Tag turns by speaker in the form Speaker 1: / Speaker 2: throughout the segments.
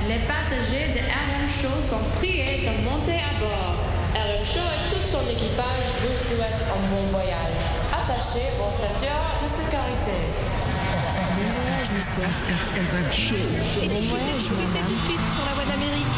Speaker 1: Les passagers de RM Show sont priés de monter à bord. RM Show et tout son équipage vous souhaitent un bon voyage. Attachez vos ceintures de sécurité.
Speaker 2: Bon voyage, monsieur.
Speaker 3: RM Show.
Speaker 2: Et bon voyage, madame.
Speaker 4: Tout de suite sur la voie d'Amérique.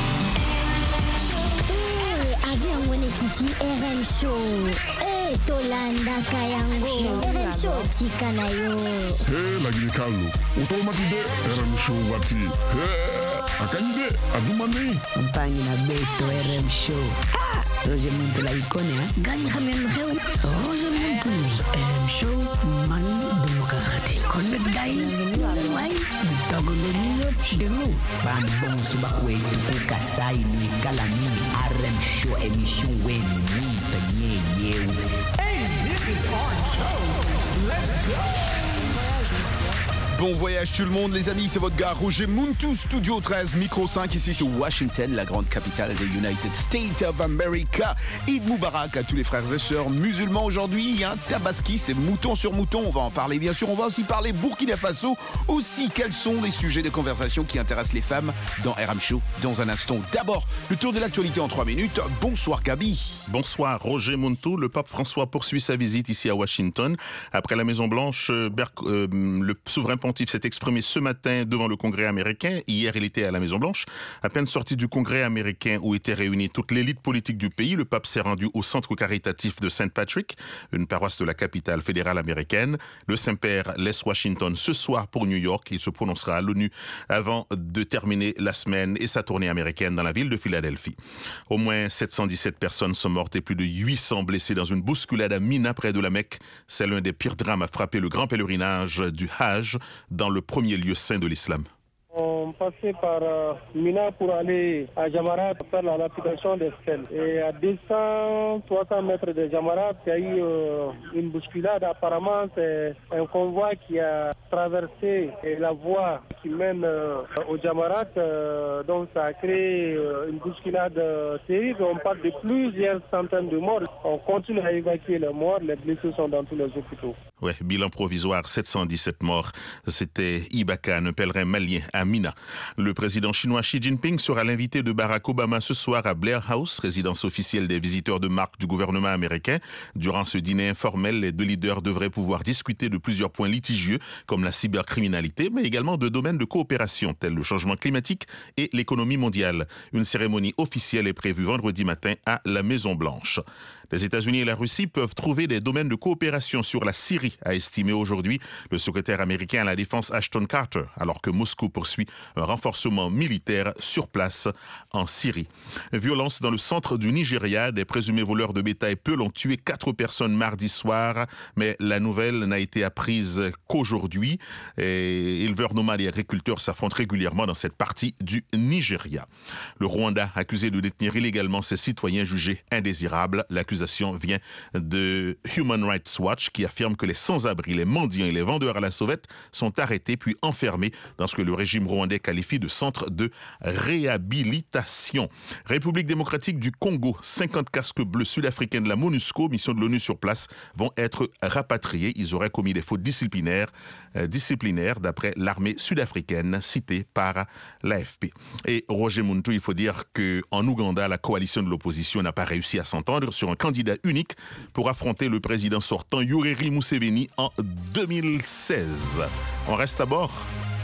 Speaker 5: Avion Wene Kiti RM Show. Tolanda Kayango. RM Show Tikanayo.
Speaker 3: La Guinée Carlo. Automatique RM Show Vati. Akanyide Adumani.
Speaker 6: Mpangi na beto RM Show. Roger Muntu la ikone
Speaker 5: Gani Hamel Reu.
Speaker 6: Roger Muntu RM Show Manu Demokrati. Connect Gai. Wai. Bitagolonio Denu. Bambon Subakwe Tuku Kasai Ni Kalami. RM Show émission Wen Muntu Nye.
Speaker 7: Hey, this is RM Show. Let's go.
Speaker 8: Bon voyage tout le monde les amis, c'est votre gars Roger Muntu, Studio 13, Micro 5 ici sur Washington, la grande capitale des United States of America. Eid Mubarak à tous les frères et sœurs musulmans aujourd'hui, il y a un tabaski, c'est mouton sur mouton, on va en parler bien sûr, on va aussi parler Burkina Faso, aussi quels sont les sujets de conversation qui intéressent les femmes dans RM Show dans un instant. D'abord, le tour de l'actualité en 3 minutes, bonsoir Gabi.
Speaker 9: Bonsoir Roger Muntu, le pape François poursuit sa visite ici à Washington. Après la Maison Blanche, le souverain pontife s'est exprimé ce matin devant le Congrès américain. Hier, il était à la Maison Blanche. À peine sorti du Congrès américain où était réunie toute l'élite politique du pays, le pape s'est rendu au centre caritatif de St. Patrick, une paroisse de la capitale fédérale américaine. Le Saint-Père laisse Washington ce soir pour New York. Il se prononcera à l'ONU avant de terminer la semaine et sa tournée américaine dans la ville de Philadelphie. Au moins 717 personnes sont mortes et plus de 800 blessés dans une bousculade à Mina près de la Mecque. C'est l'un des pires drames à frapper le grand pèlerinage du Hajj dans le premier lieu saint de l'islam.
Speaker 10: On passait par Mina pour aller à Jamarat faire la lapidation des stèles. Et à 200-300 mètres de Jamarat, il y a eu une bousculade. Apparemment, c'est un convoi qui a traversé la voie qui mène au Jamarat. Donc ça a créé une bousculade terrible. On parle de plusieurs centaines de morts. On continue à évacuer les morts. Les blessés sont dans tous les hôpitaux.
Speaker 9: Ouais, bilan provisoire, 717 morts. C'était Ibaka, un pèlerin malien à Mina. Le président chinois Xi Jinping sera l'invité de Barack Obama ce soir à Blair House, résidence officielle des visiteurs de marque du gouvernement américain. Durant ce dîner informel, les deux leaders devraient pouvoir discuter de plusieurs points litigieux, comme la cybercriminalité, mais également de domaines de coopération, tels le changement climatique et l'économie mondiale. Une cérémonie officielle est prévue vendredi matin à la Maison-Blanche. Les États-Unis et la Russie peuvent trouver des domaines de coopération sur la Syrie, a estimé aujourd'hui le secrétaire américain à la Défense Ashton Carter, alors que Moscou poursuit un renforcement militaire sur place en Syrie. Violence dans le centre du Nigeria. Des présumés voleurs de bétail Peul ont tué 4 personnes mardi soir, mais la nouvelle n'a été apprise qu'aujourd'hui. Éleveurs nomades et agriculteurs s'affrontent régulièrement dans cette partie du Nigeria. Le Rwanda, accusé de détenir illégalement ses citoyens jugés indésirables. L'accusation vient de Human Rights Watch qui affirme que les sans-abri, les mendiants et les vendeurs à la sauvette sont arrêtés puis enfermés dans ce que le régime rwandais qualifie de centre de réhabilitation. République démocratique du Congo, 50 casques bleus sud-africains de la MONUSCO, mission de l'ONU sur place, vont être rapatriés. Ils auraient commis des fautes disciplinaires d'après l'armée sud-africaine citée par l'AFP. Et Roger Muntu, il faut dire qu'en Ouganda, la coalition de l'opposition n'a pas réussi à s'entendre sur un candidat unique pour affronter le président sortant Yoweri Museveni en 2016. On reste à bord.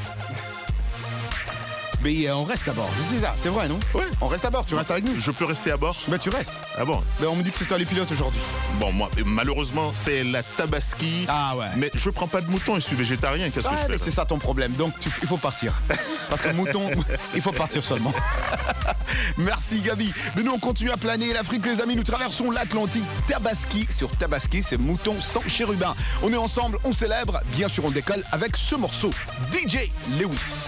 Speaker 8: Mais on reste à bord, c'est ça, c'est vrai non?
Speaker 9: Oui.
Speaker 8: On reste à bord, tu restes avec nous?
Speaker 9: Je peux rester à bord?
Speaker 8: Bah tu restes.
Speaker 9: Ah bon?
Speaker 8: Bah on me dit que c'est toi les pilotes aujourd'hui.
Speaker 9: Bon, moi, malheureusement, c'est la tabaski.
Speaker 8: Ah ouais.
Speaker 9: Mais je prends pas de mouton, je suis végétarien, qu'est-ce que je fais?
Speaker 8: Mais c'est ça ton problème, donc il faut partir. Parce que mouton, il faut partir seulement. Merci Gabi. Mais nous on continue à planer l'Afrique les amis, nous traversons l'Atlantique. Tabaski, sur Tabaski, c'est mouton sans chérubin. On est ensemble, on célèbre, bien sûr on décolle avec ce morceau. DJ Lewis.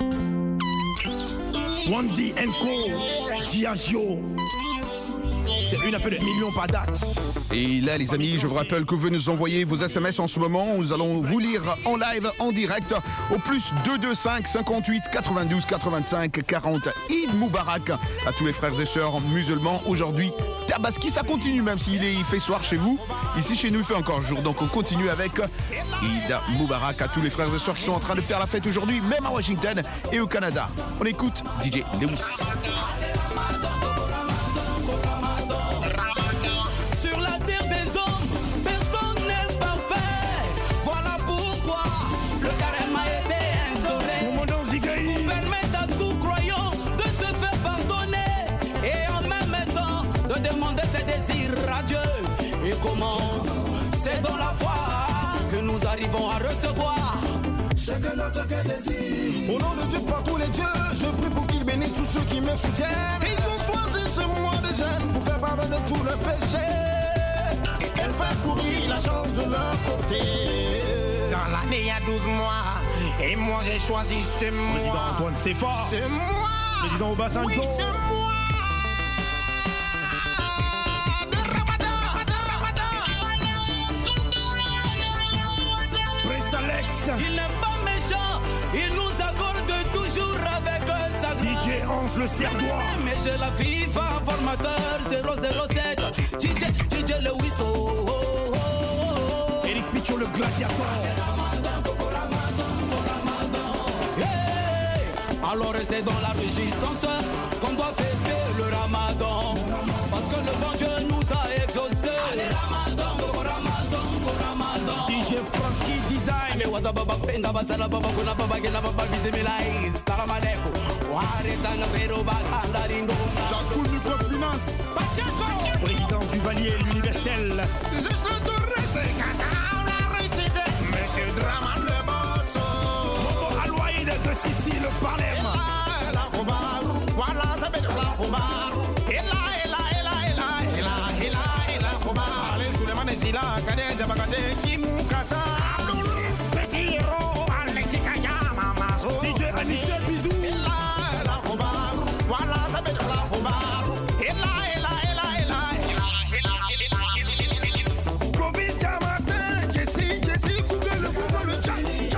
Speaker 7: 1D & Co, Diageo.
Speaker 4: C'est une affaire de millions par date.
Speaker 8: Et là, les amis, je vous rappelle que vous nous envoyez vos SMS en ce moment. Nous allons vous lire en live, en direct, au plus 225 58 92 85 40. Eid Moubarak à tous les frères et sœurs musulmans. Aujourd'hui, Tabaski, ça continue même s'il fait soir chez vous. Ici, chez nous, il fait encore jour. Donc, on continue avec Eid Moubarak à tous les frères et sœurs qui sont en train de faire la fête aujourd'hui, même à Washington et au Canada. On écoute DJ Lewis.
Speaker 11: Sur la terre des hommes, personne n'est parfait. Voilà pourquoi le carême a été instauré pour permettre à tout croyant de se faire pardonner et en même temps de demander ses désirs à Dieu. Et comment? C'est dans la foi que nous arrivons à recevoir ce que notre cœur désire.
Speaker 12: Au nom de Dieu, par tous les dieux, je prie pour qu'il bénisse tous ceux qui me soutiennent. Ils ont choisi ce mois de jeûne pour faire pardonner tout le péché et faire courir la chance de leur côté.
Speaker 4: Dans l'année, il y a 12 mois, et moi j'ai choisi ce mois. Président Antoine, c'est fort.
Speaker 12: C'est moi.
Speaker 4: Président Obasanjo.
Speaker 12: Oui, c'est moi.
Speaker 11: Il n'est pas méchant, il nous accorde toujours avec sa grâce.
Speaker 4: DJ Hans le Cerdois.
Speaker 11: Mais j'ai la FIFA formateur 007. DJ Lewis.
Speaker 4: Eric Pichot le gladiateur.
Speaker 11: Hey, alors c'est dans la réjouissance qu'on doit fêter le Ramadan. Parce que le bon Dieu nous a exaucés. Allez, Ramadan.
Speaker 4: DJ Frankie Design.
Speaker 11: Me was a baba penda basala baba kuna baba gena baba bismillah. Salam alaikum. Wari sanga pero bakanda rindo.
Speaker 4: Jacques Microfinance. Président du Valier l'Universel.
Speaker 12: Juste le tourner, c'est qu'à ça on a réussi. Monsieur Draman le bosso.
Speaker 4: Momo Alouaïd de Sissi le Parlem.
Speaker 12: La Robaru. Voilà, ça fait de la Robaru. Et là. Allez, sous les mains des Sila, Kade, Jabakade, Kimukasa. Petit héros, Alexis Kayama, Mazo.
Speaker 4: DJ Anissé, bisous.
Speaker 12: La Robaru. Voilà, ça fait de la Robaru. Et là. Kobe Jamatin, Jessie, Google le chat.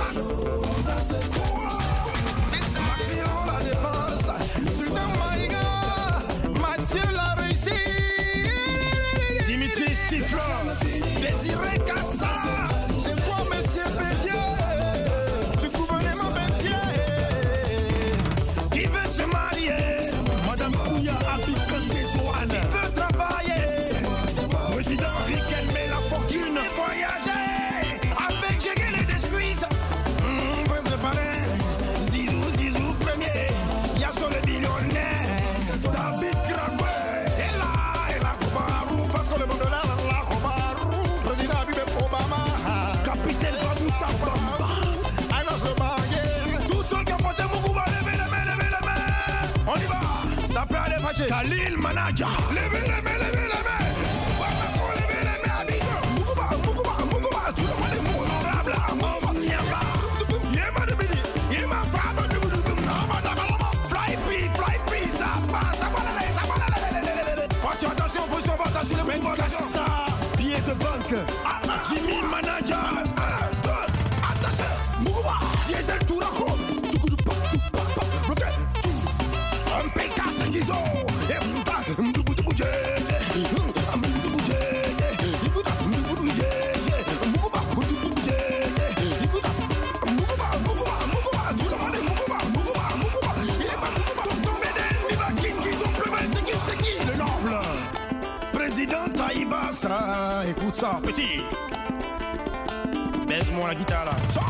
Speaker 12: Maxio la dépense. Soudan Maïga, Mathieu la réussite.
Speaker 4: Dimitri Stifler.
Speaker 12: Désiré Kassa. C'est quoi, monsieur Bédier? Tu gouvernement Bédier. Qui veut se marier?
Speaker 4: Madame Kouya Abikante Joanne.
Speaker 12: Qui veut travailler?
Speaker 4: Président Riquelme met la fortune.
Speaker 12: Et voyager avec Jégel de Suisse. Prince de Paris. Zizou premier. Yasko le billionnaire. David Graboué. Et là, Kobarou. Parce que le monde de la Kobarou. Président Habib Obama.
Speaker 4: Capitaine Baboussa Bamba.
Speaker 12: Anos le baguette. Tous ceux qui ont porté Moukouba, levez les mains. On y va. Ça peut aller fâcher.
Speaker 4: Khalil Manaja.
Speaker 12: Levez les mains. Levez les mains, Abidjan. Moukouba. Tu le monde est honorable. Yéma de Bidi. Yéma Faba de Boudou. Fly P, ça passe. Ça va. Attention, position, attention, les mains.
Speaker 4: Kassa. Billet de banque. Jimmy Manaja.
Speaker 12: Attention. Moukouba. Diesel Tourako. Un P4 Guizot.
Speaker 4: Président Taïba, ça, écoute ça, petit. Baise-moi la guitare là. Solo.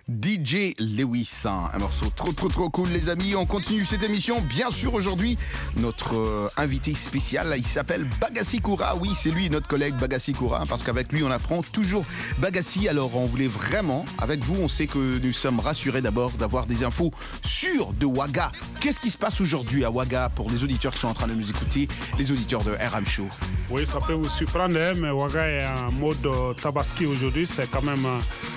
Speaker 8: DJ Lewis, un morceau trop cool les amis. On continue cette émission. Bien sûr aujourd'hui, notre invité spécial, il s'appelle Bagassi Koura. Oui, c'est lui notre collègue Bagassi Koura, parce qu'avec lui on apprend toujours Bagassi. Alors on voulait vraiment, avec vous, on sait que nous sommes rassurés d'abord d'avoir des infos sûres de Ouaga. Qu'est-ce qui se passe aujourd'hui à Ouaga pour les auditeurs qui sont en train de nous écouter, les auditeurs de RM Show?
Speaker 13: Oui, ça peut vous surprendre, mais Ouaga est en mode tabaski aujourd'hui. C'est quand même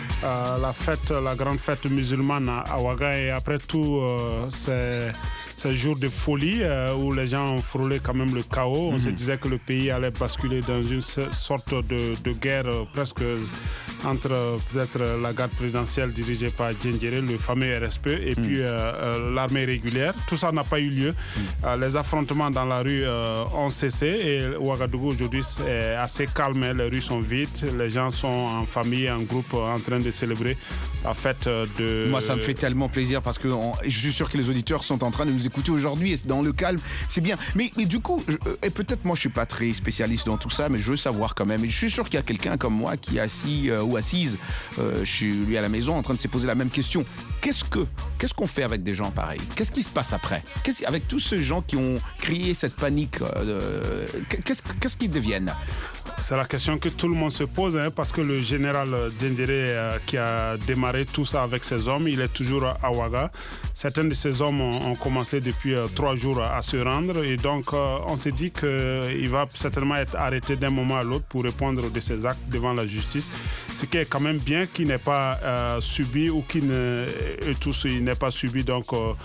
Speaker 13: la grande fête musulmane à Ouaga. Et après tout, c'est un jour de folie où les gens ont frôlé quand même le chaos. On se disait que le pays allait basculer dans une sorte de guerre presque entre peut-être la garde présidentielle dirigée par Djendjere, le fameux RSP, et puis l'armée régulière. Tout ça n'a pas eu lieu. Les affrontements dans la rue ont cessé et Ouagadougou aujourd'hui est assez calme. Les rues sont vides, les gens sont en famille, en groupe, en train de célébrer la fête de...
Speaker 8: Moi, ça me fait tellement plaisir parce que je suis sûr que les auditeurs sont en train de nous écouter aujourd'hui et dans le calme, c'est bien. Mais du coup, et peut-être moi je suis pas très spécialiste dans tout ça, mais je veux savoir quand même. Et je suis sûr qu'il y a quelqu'un comme moi qui est assis ou assise chez lui à la maison en train de se poser la même question. Qu'est-ce qu'on fait avec des gens pareils? Qu'est-ce qui se passe après? Avec tous ces gens qui ont créé cette panique, qu'est-ce qu'ils deviennent?
Speaker 13: C'est la question que tout le monde se pose, parce que le général Djendjere qui a démarré tout ça avec ses hommes, il est toujours à Ouaga. Certains de ces hommes ont commencé depuis 3 jours à se rendre et donc on s'est dit qu'il va certainement être arrêté d'un moment à l'autre pour répondre de ses actes devant la justice. Ce qui est quand même bien qu'il n'ait pas subi ou qu'il n'ait pas subi donc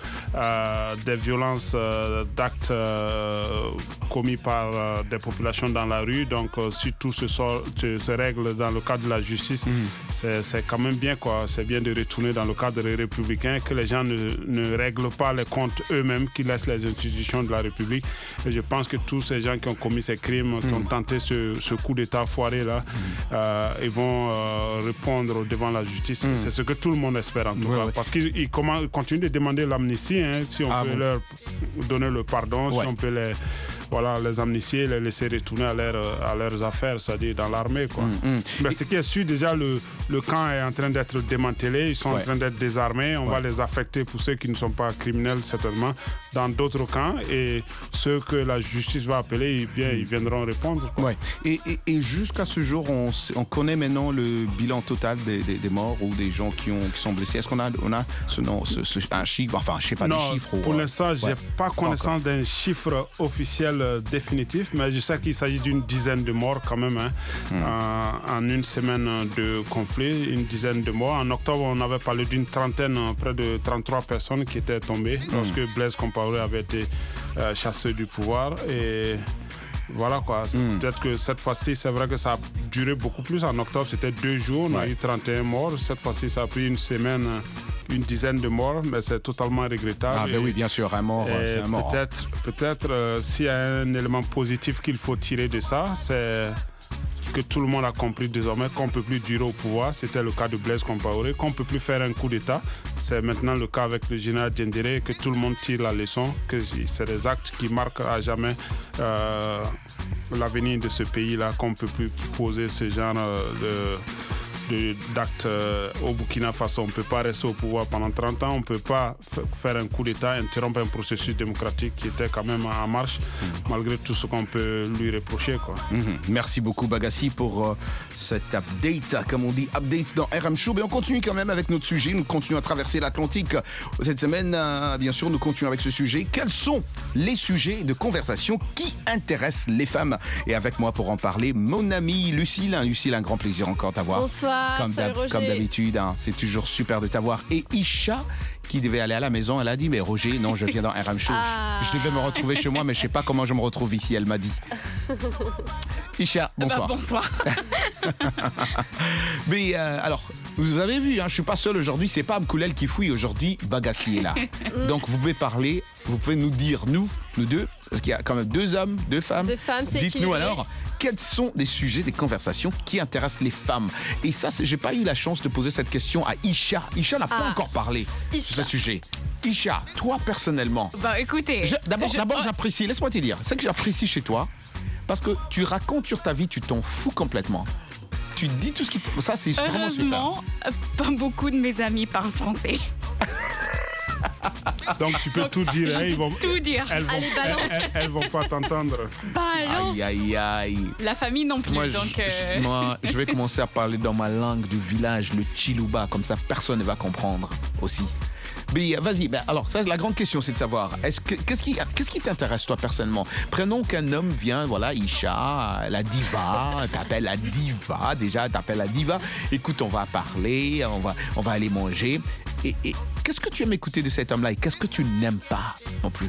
Speaker 13: des violences d'actes commis par des populations dans la rue. Donc si tout se règle dans le cadre de la justice, c'est quand même bien quoi. C'est bien de retourner dans le cadre républicain, que les gens ne règlent pas les comptes eux-mêmes, qu'ils laissent les institutions de la République. Et je pense que tous ces gens qui ont commis ces crimes, qui ont tenté ce coup d'État foiré là, ils vont répondre devant la justice. C'est ce que tout le monde espère en tout cas. Parce qu'ils continuent de demander l'amnistie, si on peut leur donner le pardon, si on peut les amnistier, les laisser retourner à leurs affaires, c'est-à-dire dans l'armée. Mais ce qui est sûr, déjà, le camp est en train d'être démantelé, ils sont en train d'être désarmés, on va les affecter pour ceux qui ne sont pas criminels, certainement, dans d'autres camps, et ceux que la justice va appeler, ils viendront répondre.
Speaker 8: Et jusqu'à ce jour, on connaît maintenant le bilan total des morts ou des gens qui sont blessés. Est-ce qu'on a un chiffre, enfin, je ne sais pas, des chiffres?
Speaker 13: Pour l'instant, je n'ai pas connaissance d'un chiffre officiel définitif, mais je sais qu'il s'agit d'une dizaine de morts quand même, en une semaine de conflit, une dizaine de morts. En octobre, on avait parlé d'une trentaine, près de 33 personnes qui étaient tombées lorsque Blaise Compaoré avait été chassé du pouvoir. Et voilà quoi, peut-être que cette fois-ci, c'est vrai que ça a duré beaucoup plus. En octobre, c'était 2 jours, on a eu 31 morts. Cette fois-ci, ça a pris une semaine, une dizaine de morts, mais c'est totalement regrettable.
Speaker 8: Oui, bien sûr, un mort, c'est un mort.
Speaker 13: Peut-être s'il y a un élément positif qu'il faut tirer de ça, c'est que tout le monde a compris désormais qu'on ne peut plus durer au pouvoir. C'était le cas de Blaise Compaoré, qu'on ne peut plus faire un coup d'État. C'est maintenant le cas avec le général Djendjere, que tout le monde tire la leçon, que c'est des actes qui marquent à jamais l'avenir de ce pays-là, qu'on ne peut plus poser ce genre d'actes au Burkina Faso. On ne peut pas rester au pouvoir pendant 30 ans, on ne peut pas faire un coup d'État, interrompre un processus démocratique qui était quand même en marche, malgré tout ce qu'on peut lui reprocher.
Speaker 8: Merci beaucoup Bagassi pour cet update, comme on dit, update dans RM Show. Mais on continue quand même avec notre sujet, nous continuons à traverser l'Atlantique. Cette semaine, bien sûr, nous continuons avec ce sujet. Quels sont les sujets de conversation qui intéressent les femmes? Et avec moi pour en parler, mon amie Lucille. Lucille, un grand plaisir encore de t'avoir.
Speaker 14: Bonsoir.
Speaker 8: Comme d'habitude, c'est toujours super de t'avoir. Et Isha, qui devait aller à la maison, elle a dit, mais Roger, non, je viens dans RM Show. Je devais me retrouver chez moi, mais je ne sais pas comment je me retrouve ici, elle m'a dit. Isha, bonsoir.
Speaker 14: Bonsoir.
Speaker 8: Mais alors, vous avez vu, je ne suis pas seul aujourd'hui, c'est pas Abkoulel qui fouille aujourd'hui, Bagassi est là. Donc vous pouvez parler, vous pouvez nous dire, nous deux, parce qu'il y a quand même 2 hommes, 2 femmes.
Speaker 14: 2 femmes, c'est
Speaker 8: dites-nous alors, quels sont des sujets, des conversations qui intéressent les femmes? Et ça, j'ai pas eu la chance de poser cette question à Isha. Isha n'a pas encore parlé de ce sujet. Isha, toi personnellement.
Speaker 14: Écoutez.
Speaker 8: D'abord, j'apprécie, laisse-moi te dire, c'est que j'apprécie chez toi, parce que tu racontes sur ta vie, tu t'en fous complètement. tu dis tout ce qui... Ça, c'est vraiment super.
Speaker 14: Heureusement, pas beaucoup de mes amis parlent français.
Speaker 13: Donc tu peux tout dire. Ils vont
Speaker 14: tout dire.
Speaker 13: Allez, balance. Elles vont pas t'entendre.
Speaker 14: Balance.
Speaker 8: Aïe.
Speaker 14: La famille non plus.
Speaker 8: Moi,
Speaker 14: moi,
Speaker 8: je vais commencer à parler dans ma langue du village, le Chiluba, comme ça personne ne va comprendre aussi. Mais vas-y, alors ça, la grande question, c'est de savoir, qu'est-ce qui t'intéresse toi personnellement? Prenons qu'un homme vient, voilà, Isha, la diva, t'appelles la diva, déjà, t'appelles la diva. Écoute, on va parler, on va aller manger. Et qu'est-ce que tu aimes écouter de cet homme-là et qu'est-ce que tu n'aimes pas non plus?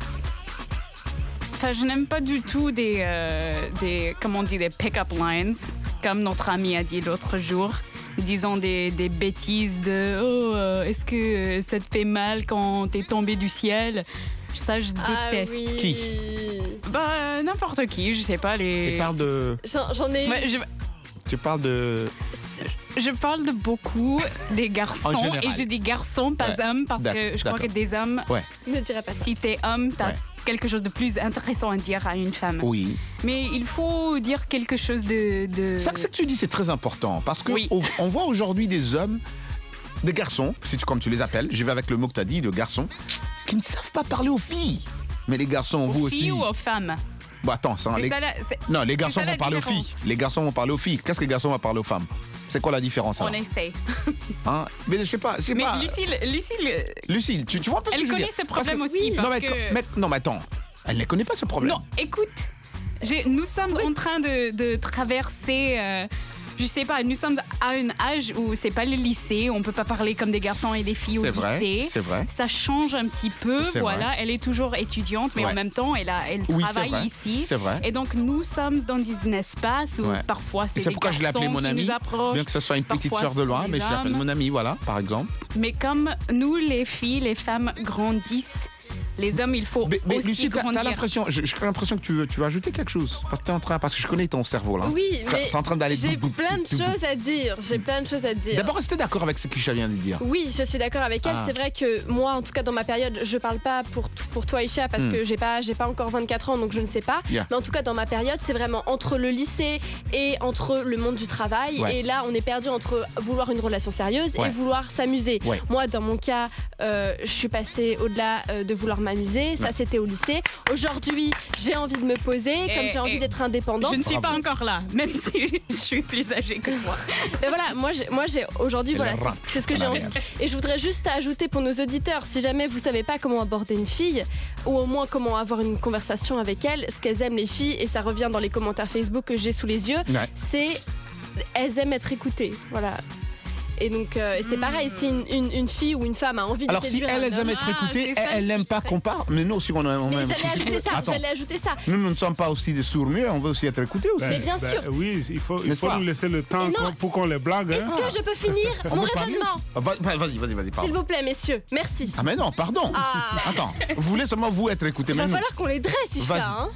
Speaker 14: Enfin, je n'aime pas du tout des comment on dit, des pick-up lines, comme notre ami a dit l'autre jour. Disons des bêtises de « est-ce que ça te fait mal quand t'es tombé du ciel ?» Ça, je déteste.
Speaker 15: Oui.
Speaker 8: Qui?
Speaker 14: N'importe qui, je sais pas.
Speaker 8: Tu parles de...
Speaker 15: J'en ai...
Speaker 14: Ouais,
Speaker 8: Tu parles de...
Speaker 14: Je parle de beaucoup des garçons. Et je dis garçons, pas hommes, parce que je crois que des hommes...
Speaker 15: Ne dirais pas ça.
Speaker 14: Si t'es homme, t'as quelque chose de plus intéressant à dire à une femme.
Speaker 8: Oui.
Speaker 14: Mais il faut dire quelque chose de...
Speaker 8: Ça que tu dis, c'est très important. Parce que on voit aujourd'hui des hommes, des garçons, comme tu les appelles, je vais avec le mot que tu as dit, de garçons, qui ne savent pas parler aux filles. Mais les garçons, vous aussi...
Speaker 14: Aux filles ou aux femmes?
Speaker 8: Bon, attends, non, les garçons vont parler aux filles. Les garçons vont parler aux filles. Qu'est-ce que les garçons vont parler aux femmes? C'est quoi la différence alors?
Speaker 14: On essaie.
Speaker 8: Hein? Mais je sais pas.
Speaker 14: Mais
Speaker 8: Lucille, tu vois un peu ce que je veux dire?
Speaker 14: Elle connaît ce problème aussi.
Speaker 8: Non, mais attends. Elle ne connaît pas ce problème.
Speaker 14: Non, écoute. Nous sommes en train de traverser... je sais pas, nous sommes à un âge où c'est pas le lycée, on peut pas parler comme des garçons et des filles au lycée.
Speaker 8: C'est vrai.
Speaker 14: Ça change un petit peu, voilà. Elle est toujours étudiante, mais en même temps, elle travaille ici.
Speaker 8: C'est vrai.
Speaker 14: Et donc, nous sommes dans un espace où parfois c'est des
Speaker 8: pourquoi je l'ai appelée mon amie, bien que ce soit une petite sœur de loin, mais je l'appelle mon amie, voilà, par exemple.
Speaker 14: Mais comme nous, les filles, les femmes grandissent, les hommes, il faut
Speaker 8: mais
Speaker 14: aussi
Speaker 8: Lucie,
Speaker 14: grandir.
Speaker 8: t'as l'impression, j'ai l'impression que tu veux ajouter quelque chose. Parce que je connais ton cerveau là.
Speaker 15: Oui, mais
Speaker 8: c'est en train d'aller.
Speaker 15: J'ai plein de choses à dire.
Speaker 8: D'abord, est-ce que t'es d'accord avec ce que je viens de dire?
Speaker 15: Oui, je suis d'accord avec elle. C'est vrai que moi, en tout cas dans ma période, je parle pas pour toi, Isha, parce que j'ai pas encore 24 ans, donc je ne sais pas. Mais en tout cas, dans ma période, c'est vraiment entre le lycée et entre le monde du travail. Et là, on est perdu entre vouloir une relation sérieuse et vouloir s'amuser. Moi, dans mon cas, je suis passée au-delà de vouloir m'amuser. Ça, c'était au lycée. Aujourd'hui, j'ai envie de me poser, comme j'ai envie d'être indépendante.
Speaker 14: Je ne suis pas encore là, même si je suis plus âgée que toi.
Speaker 15: Mais voilà, moi j'ai aujourd'hui, voilà, c'est ce que j'ai envie. Et je voudrais juste ajouter pour nos auditeurs, si jamais vous savez pas comment aborder une fille, ou au moins comment avoir une conversation avec elle, ce qu'elles aiment les filles, et ça revient dans les commentaires Facebook que j'ai sous les yeux, c'est elles aiment être écoutées. Voilà. Et donc, c'est pareil, si une fille ou une femme a envie de séduire un homme...
Speaker 8: Alors, si elle aime être écoutée, elle n'aime pas qu'on parle. Mais nous aussi, on aime...
Speaker 15: Mais j'allais ajouter ça.
Speaker 8: Nous ne sommes pas aussi des sourds-muets, on veut aussi être écoutés aussi.
Speaker 15: Mais bien sûr.
Speaker 13: Oui, il faut nous laisser le temps pour qu'on les blague.
Speaker 15: Est-ce que je peux finir mon raisonnement?
Speaker 8: Vas-y, pardon.
Speaker 15: S'il vous plaît, messieurs, merci.
Speaker 8: Ah mais non, pardon. Attends, vous voulez seulement vous être écoutés.
Speaker 15: Il va falloir qu'on les dresse, Isha, hein.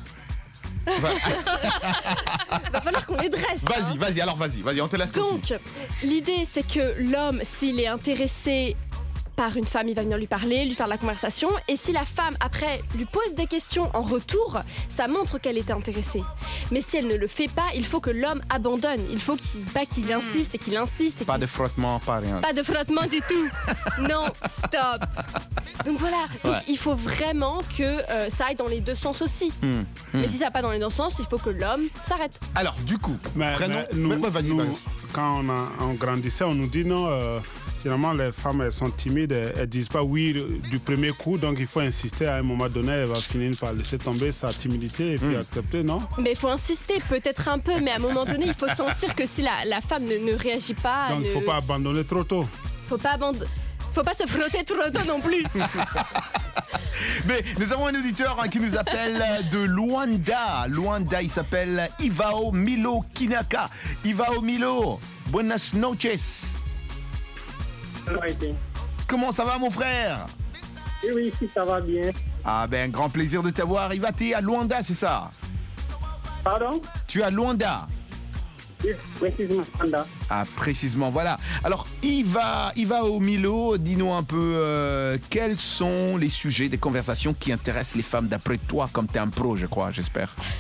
Speaker 15: Va falloir qu'on les dresse.
Speaker 8: Vas-y, on te laisse continuer.
Speaker 15: Donc, l'idée, c'est que l'homme, s'il est intéressé par une femme, il va venir lui parler, lui faire la conversation. Et si la femme, après, lui pose des questions en retour, ça montre qu'elle est intéressée. Mais si elle ne le fait pas, il faut que l'homme abandonne. Il faut qu'il insiste et qu'il insiste.
Speaker 8: Pas de frottement, pas rien.
Speaker 15: Pas de frottement du tout. Non, stop. Donc voilà, il faut vraiment que ça aille dans les deux sens aussi. Mais si ça va pas dans les deux sens, il faut que l'homme s'arrête.
Speaker 8: Alors, du coup, vas-y.
Speaker 13: Quand on grandissait, on nous dit non... Généralement, les femmes, elles sont timides, elles disent pas oui du premier coup, donc il faut insister. À un moment donné, elle va finir par laisser tomber sa timidité et puis accepter, non?
Speaker 15: Mais il faut insister, peut-être un peu, mais à un moment donné, il faut sentir que si la femme ne réagit pas...
Speaker 13: Donc il ne faut pas abandonner trop tôt.
Speaker 15: Faut pas se frotter trop tôt non plus.
Speaker 8: Mais nous avons un auditeur qui nous appelle de Luanda. Luanda, il s'appelle Ivao Milo Kinaka. Ivao Milo, buenas noches. Comment ça va, mon frère?
Speaker 10: Oui, ça va bien.
Speaker 8: Ah ben, grand plaisir de t'avoir. Iva, t'es à Luanda, c'est ça?
Speaker 10: Pardon?
Speaker 8: Tu es à Luanda?
Speaker 10: Oui, précisément, Luanda.
Speaker 8: Ah, précisément, voilà. Alors, Iva au Milo, dis-nous un peu quels sont les sujets des conversations qui intéressent les femmes d'après toi, comme t'es un pro, je crois, j'espère.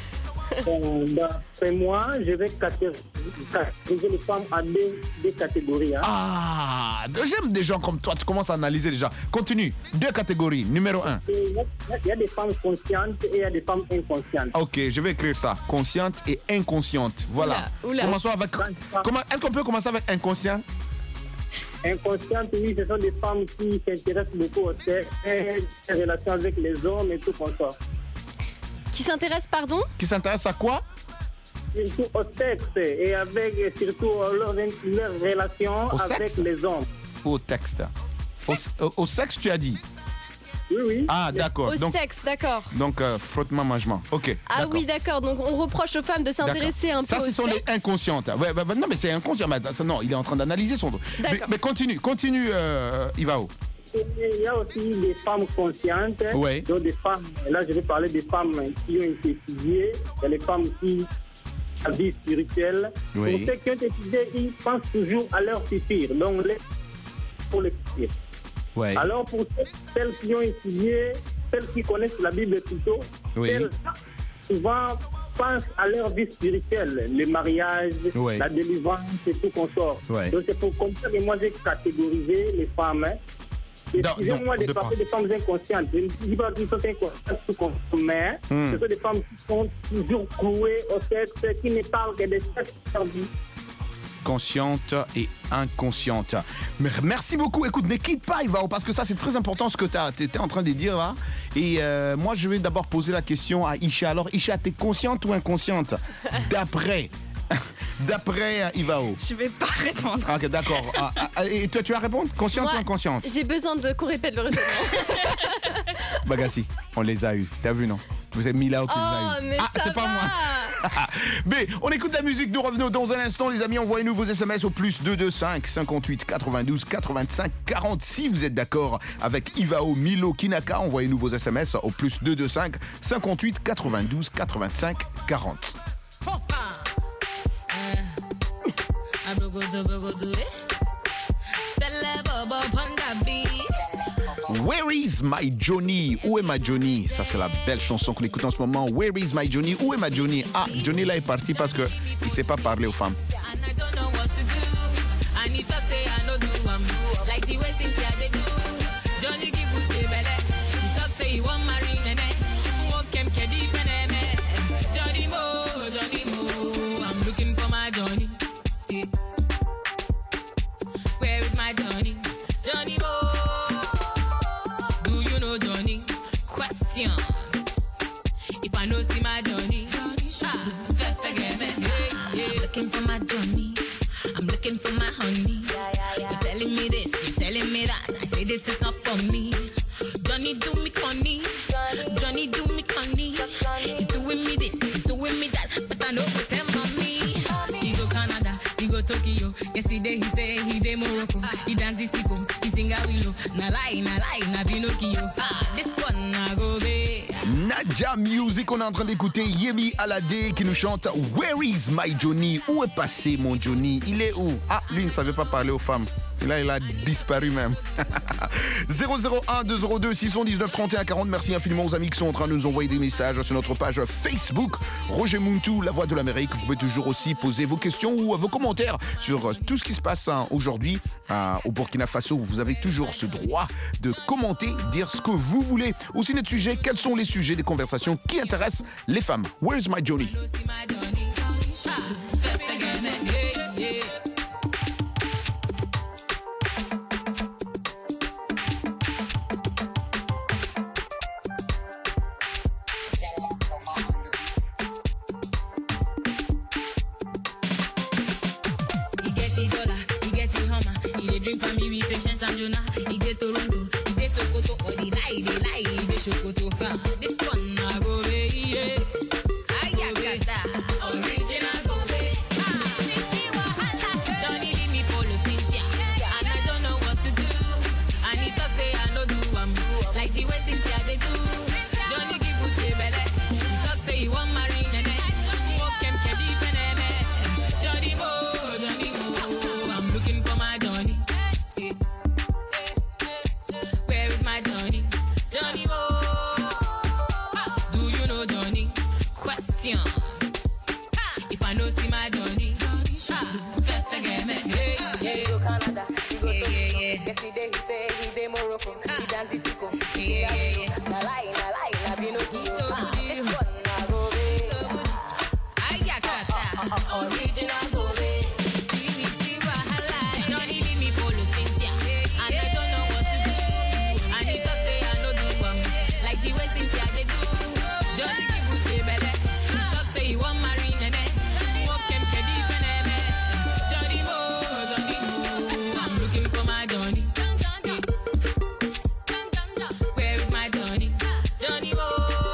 Speaker 10: D'après moi, je vais catégoriser les femmes à deux catégories. Hein.
Speaker 8: Ah, j'aime des gens comme toi, tu commences à analyser déjà. Continue, 2 catégories. Numéro 1.
Speaker 10: Il y a des femmes conscientes et il y a des femmes inconscientes.
Speaker 8: Ok, je vais écrire ça. Consciente et inconsciente. Voilà.
Speaker 15: Oula.
Speaker 8: Commençons avec... Est-ce qu'on peut commencer avec inconscient?
Speaker 10: Inconscientes, oui, ce sont des femmes qui s'intéressent beaucoup au sexe, les relations avec les hommes et tout comme ça.
Speaker 15: Qui s'intéressent, pardon?
Speaker 8: Qui s'intéressent à quoi?
Speaker 10: Surtout au sexe et avec surtout leur relation avec les hommes.
Speaker 8: Au texte. Au sexe, tu as dit?
Speaker 10: Oui.
Speaker 8: Ah, d'accord.
Speaker 15: Au sexe, d'accord.
Speaker 8: Donc, frottement, mangement. Ok.
Speaker 15: Ah oui, d'accord. Donc, on reproche aux femmes de s'intéresser un peu au sexe.
Speaker 8: Ça, ce sont les inconscientes. Ouais, non, mais c'est inconscient. Non, il est en train d'analyser son... Mais continue, Ivao.
Speaker 10: Il y a aussi des femmes conscientes.
Speaker 8: Ouais.
Speaker 10: Donc des femmes, là je vais parler des femmes qui ont été étudiées. Il y a les femmes qui ont la vie spirituelle.
Speaker 8: Oui.
Speaker 10: Pour ceux qui ont étudié, ils pensent toujours à leur futur. Donc pour le futur.
Speaker 8: Ouais.
Speaker 10: Alors pour celles qui ont étudié, celles qui connaissent la Bible plutôt, celles souvent pensent à leur vie spirituelle, le mariage, la délivrance et tout consort. Ouais. Donc c'est pour comme ça que moi j'ai catégorisé les femmes. Excusez-moi de parler des femmes inconscientes. Je ne dis pas qu'elles sont inconscientes tout comme mais ce sont des femmes qui sont toujours clouées au sexe, qui ne parlent que de sexe perdu.
Speaker 8: Consciente et inconsciente. Merci beaucoup. Écoute, ne quitte pas, Ivao, parce que ça, c'est très important ce que tu étais en train de dire là. Et moi, je vais d'abord poser la question à Isha. Alors, Isha, t'es consciente ou inconsciente? D'après Ivao.
Speaker 14: Je vais pas répondre.
Speaker 8: Ok, d'accord. Et toi, tu vas répondre? Consciente ou inconsciente?
Speaker 15: J'ai besoin qu'on répète le raisonnement.
Speaker 8: Bagassi, on les a eus. T'as vu, non? Vous avez mis là où tu les as eus.
Speaker 15: Mais
Speaker 8: c'est pas moi. Mais on écoute la musique, nous revenons dans un instant, les amis. Envoyez-nous vos SMS au +225 58 92 85 40. Si vous êtes d'accord avec Ivao, Milo, Kinaka, envoyez-nous vos SMS au +225 58 92 85 40. Where is my Johnny? Où est ma Johnny? Ça, c'est la belle chanson qu'on écoute en ce moment. Where is my Johnny? Où est ma Johnny? Ah, Johnny là est parti parce qu'il ne sait pas parler aux femmes.
Speaker 16: If I know see my Johnny, looking for my Johnny, I'm looking for my honey. You're telling me this, you're telling me that. I say this is not for me. Johnny do me conny, Johnny do me conny. He's doing me this, he's doing me that, but I know what's him on me. He go Canada, he go Tokyo. Yesterday he say he dey Morocco. He dance the sicko, he sing a willow. Na lie, na Pinocchio. This one na go be.
Speaker 8: Nadia Music, on est en train d'écouter Yemi Alade qui nous chante Where is my Johnny? Où est passé mon Johnny? Il est où? Ah, lui il ne savait pas parler aux femmes. Là, il a disparu même. 001 202 619 31 40. Merci infiniment aux amis qui sont en train de nous envoyer des messages sur notre page Facebook. Roger Muntu, la voix de l'Amérique. Vous pouvez toujours aussi poser vos questions ou vos commentaires sur tout ce qui se passe aujourd'hui au Burkina Faso. Vous avez toujours ce droit de commenter, dire ce que vous voulez. Aussi notre sujet, quels sont les sujets des conversations qui intéressent les femmes? Where's my Johnny?
Speaker 16: Drink for me with patience and Jonah. He get Toronto, he get Sokoto. Oh, they lie, he get Sokoto. This one I go away. Ayakata, original go away. Johnny leave me follow Cynthia, and I don't know what to do. And he talk say I no do like the way Cynthia they do. Johnny give Uche belle. He talk say he want marry nene. Walk him kebi peneme. Johnny Mo, I'm looking for my Johnny. Where is my Johnny? Johnny Mo. I know see my Johnny, forget me. Hey, hey.
Speaker 1: Go Canada, he go to
Speaker 16: yeah.
Speaker 1: Yesterday he say he dey Morocco, he dance disco.
Speaker 16: Yeah.
Speaker 1: Na lie, na Pinocchio.
Speaker 16: So good you.
Speaker 1: This one na go be.
Speaker 16: So good. Ayakata, original go be. See wahala. Johnny leave me follow Cynthia, and I don't know what to do. And he talk say I no do like the way Cynthia they do. Johnny give Uche belle. Talk say he want marry Nene. Walk him kedi feneme. Johnny Mo. I'm looking for my Johnny. Where is my Johnny? Johnny Mo.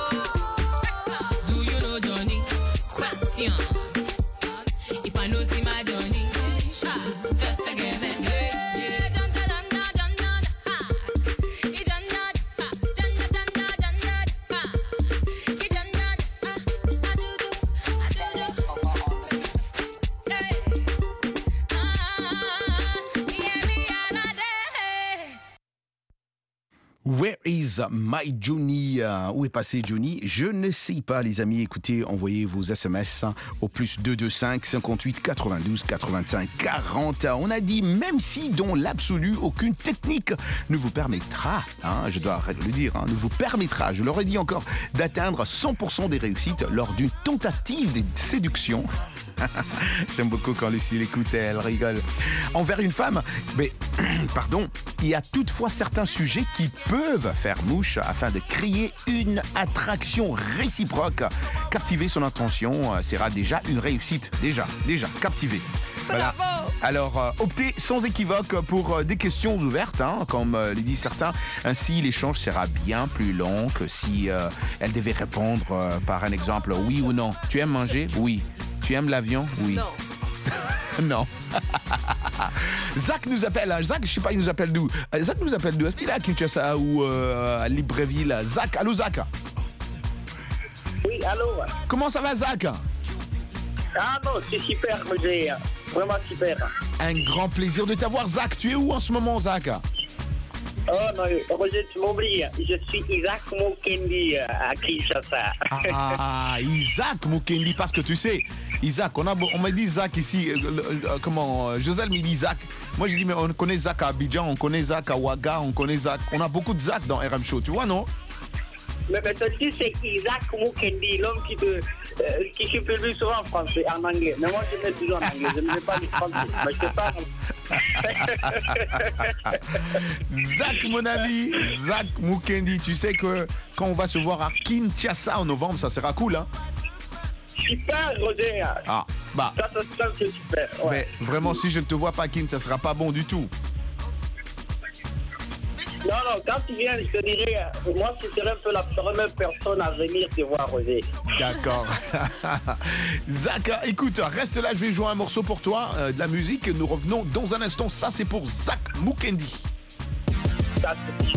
Speaker 16: Do you know Johnny? Question. If I know see my Johnny, forget me.
Speaker 8: Where is my Johnny? Où est passé Johnny? Je ne sais pas, les amis. Écoutez, envoyez vos SMS au plus 225 58 92 85 40. On a dit, même si dans l'absolu, aucune technique ne vous permettra, je dois le dire, ne vous permettra, je l'aurais dit encore, d'atteindre 100% des réussites lors d'une tentative de séduction. J'aime beaucoup quand Lucie l'écoute, elle rigole. Envers une femme, mais pardon, il y a toutefois certains sujets qui peuvent faire mouche afin de créer une attraction réciproque. Captiver son attention sera déjà une réussite. Déjà, captiver. Voilà. Alors, optez sans équivoque pour des questions ouvertes, comme le disent certains. Ainsi, l'échange sera bien plus long que si elle devait répondre par un exemple oui ou non. Tu aimes manger? Oui. Tu aimes l'avion? Oui.
Speaker 15: Non.
Speaker 8: Non. Zach nous appelle. Zach, je sais pas, il nous appelle d'où? Zach nous appelle d'où? Est-ce qu'il est à Kinshasa ou à Libreville? Zach, allô Zach?
Speaker 10: Oui, allô?
Speaker 8: Comment ça va Zach?
Speaker 10: Ah non, c'est super, Roger. Vraiment super.
Speaker 8: Un grand plaisir de t'avoir Zach. Tu es où en ce moment Zach?
Speaker 10: Oh non, Roger, tu m'oublies. Je suis Isaac Mukendi à Kinshasa.
Speaker 8: Ah, Isaac Mukendi, parce que tu sais, Isaac, on m'a dit Zach ici, Joselle me dit Zach. Moi j'ai dit, mais on connaît Zach à Abidjan, on connaît Zach à Ouaga, on connaît Zach. On a beaucoup de Zach dans RM Show, tu vois, non?
Speaker 10: Mais ceci, c'est Isaac Mukendi, l'homme qui se plus souvent en français, en anglais. Mais moi, je mets toujours en anglais. Je ne vais pas le français. Mais je sais pas.
Speaker 8: Zach, mon ami, Zach Mukendi, tu sais que quand on va se voir à Kinshasa en novembre, ça sera cool, hein?
Speaker 10: Super, Roger.
Speaker 8: Ah, bah.
Speaker 10: Ça c'est super. Ouais.
Speaker 8: Mais vraiment, si je ne te vois pas à Kin, ça sera pas bon du tout.
Speaker 10: Non, quand tu viens, je te dirais, moi, tu serais un peu la première personne à venir te voir, Roger.
Speaker 8: D'accord. Zach, écoute, reste là, je vais jouer un morceau pour toi, de la musique. Nous revenons dans un instant. Ça, c'est pour Zach Mukendi.
Speaker 10: Ça, c'est...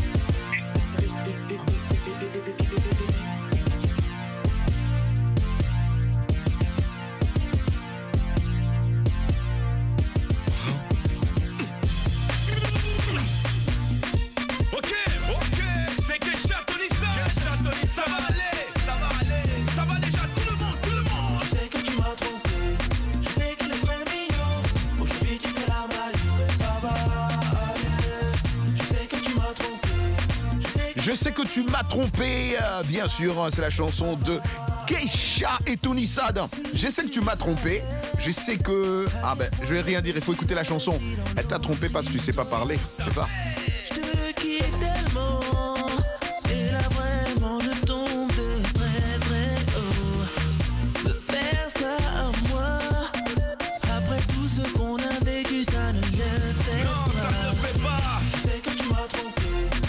Speaker 8: Je sais que tu m'as trompé, bien sûr, c'est la chanson de Keisha et Tony Sad. Je sais que tu m'as trompé, je sais que... Ah ben, je vais rien dire, il faut écouter la chanson. Elle t'a trompé parce que tu sais pas parler, c'est ça?
Speaker 11: Je te kiffe tellement, et là vraiment je tombe de très très haut. Me faire ça à moi, après tout ce qu'on a vécu, ça ne le fait pas. Non, ça ne le fait pas. Je sais que tu m'as trompé.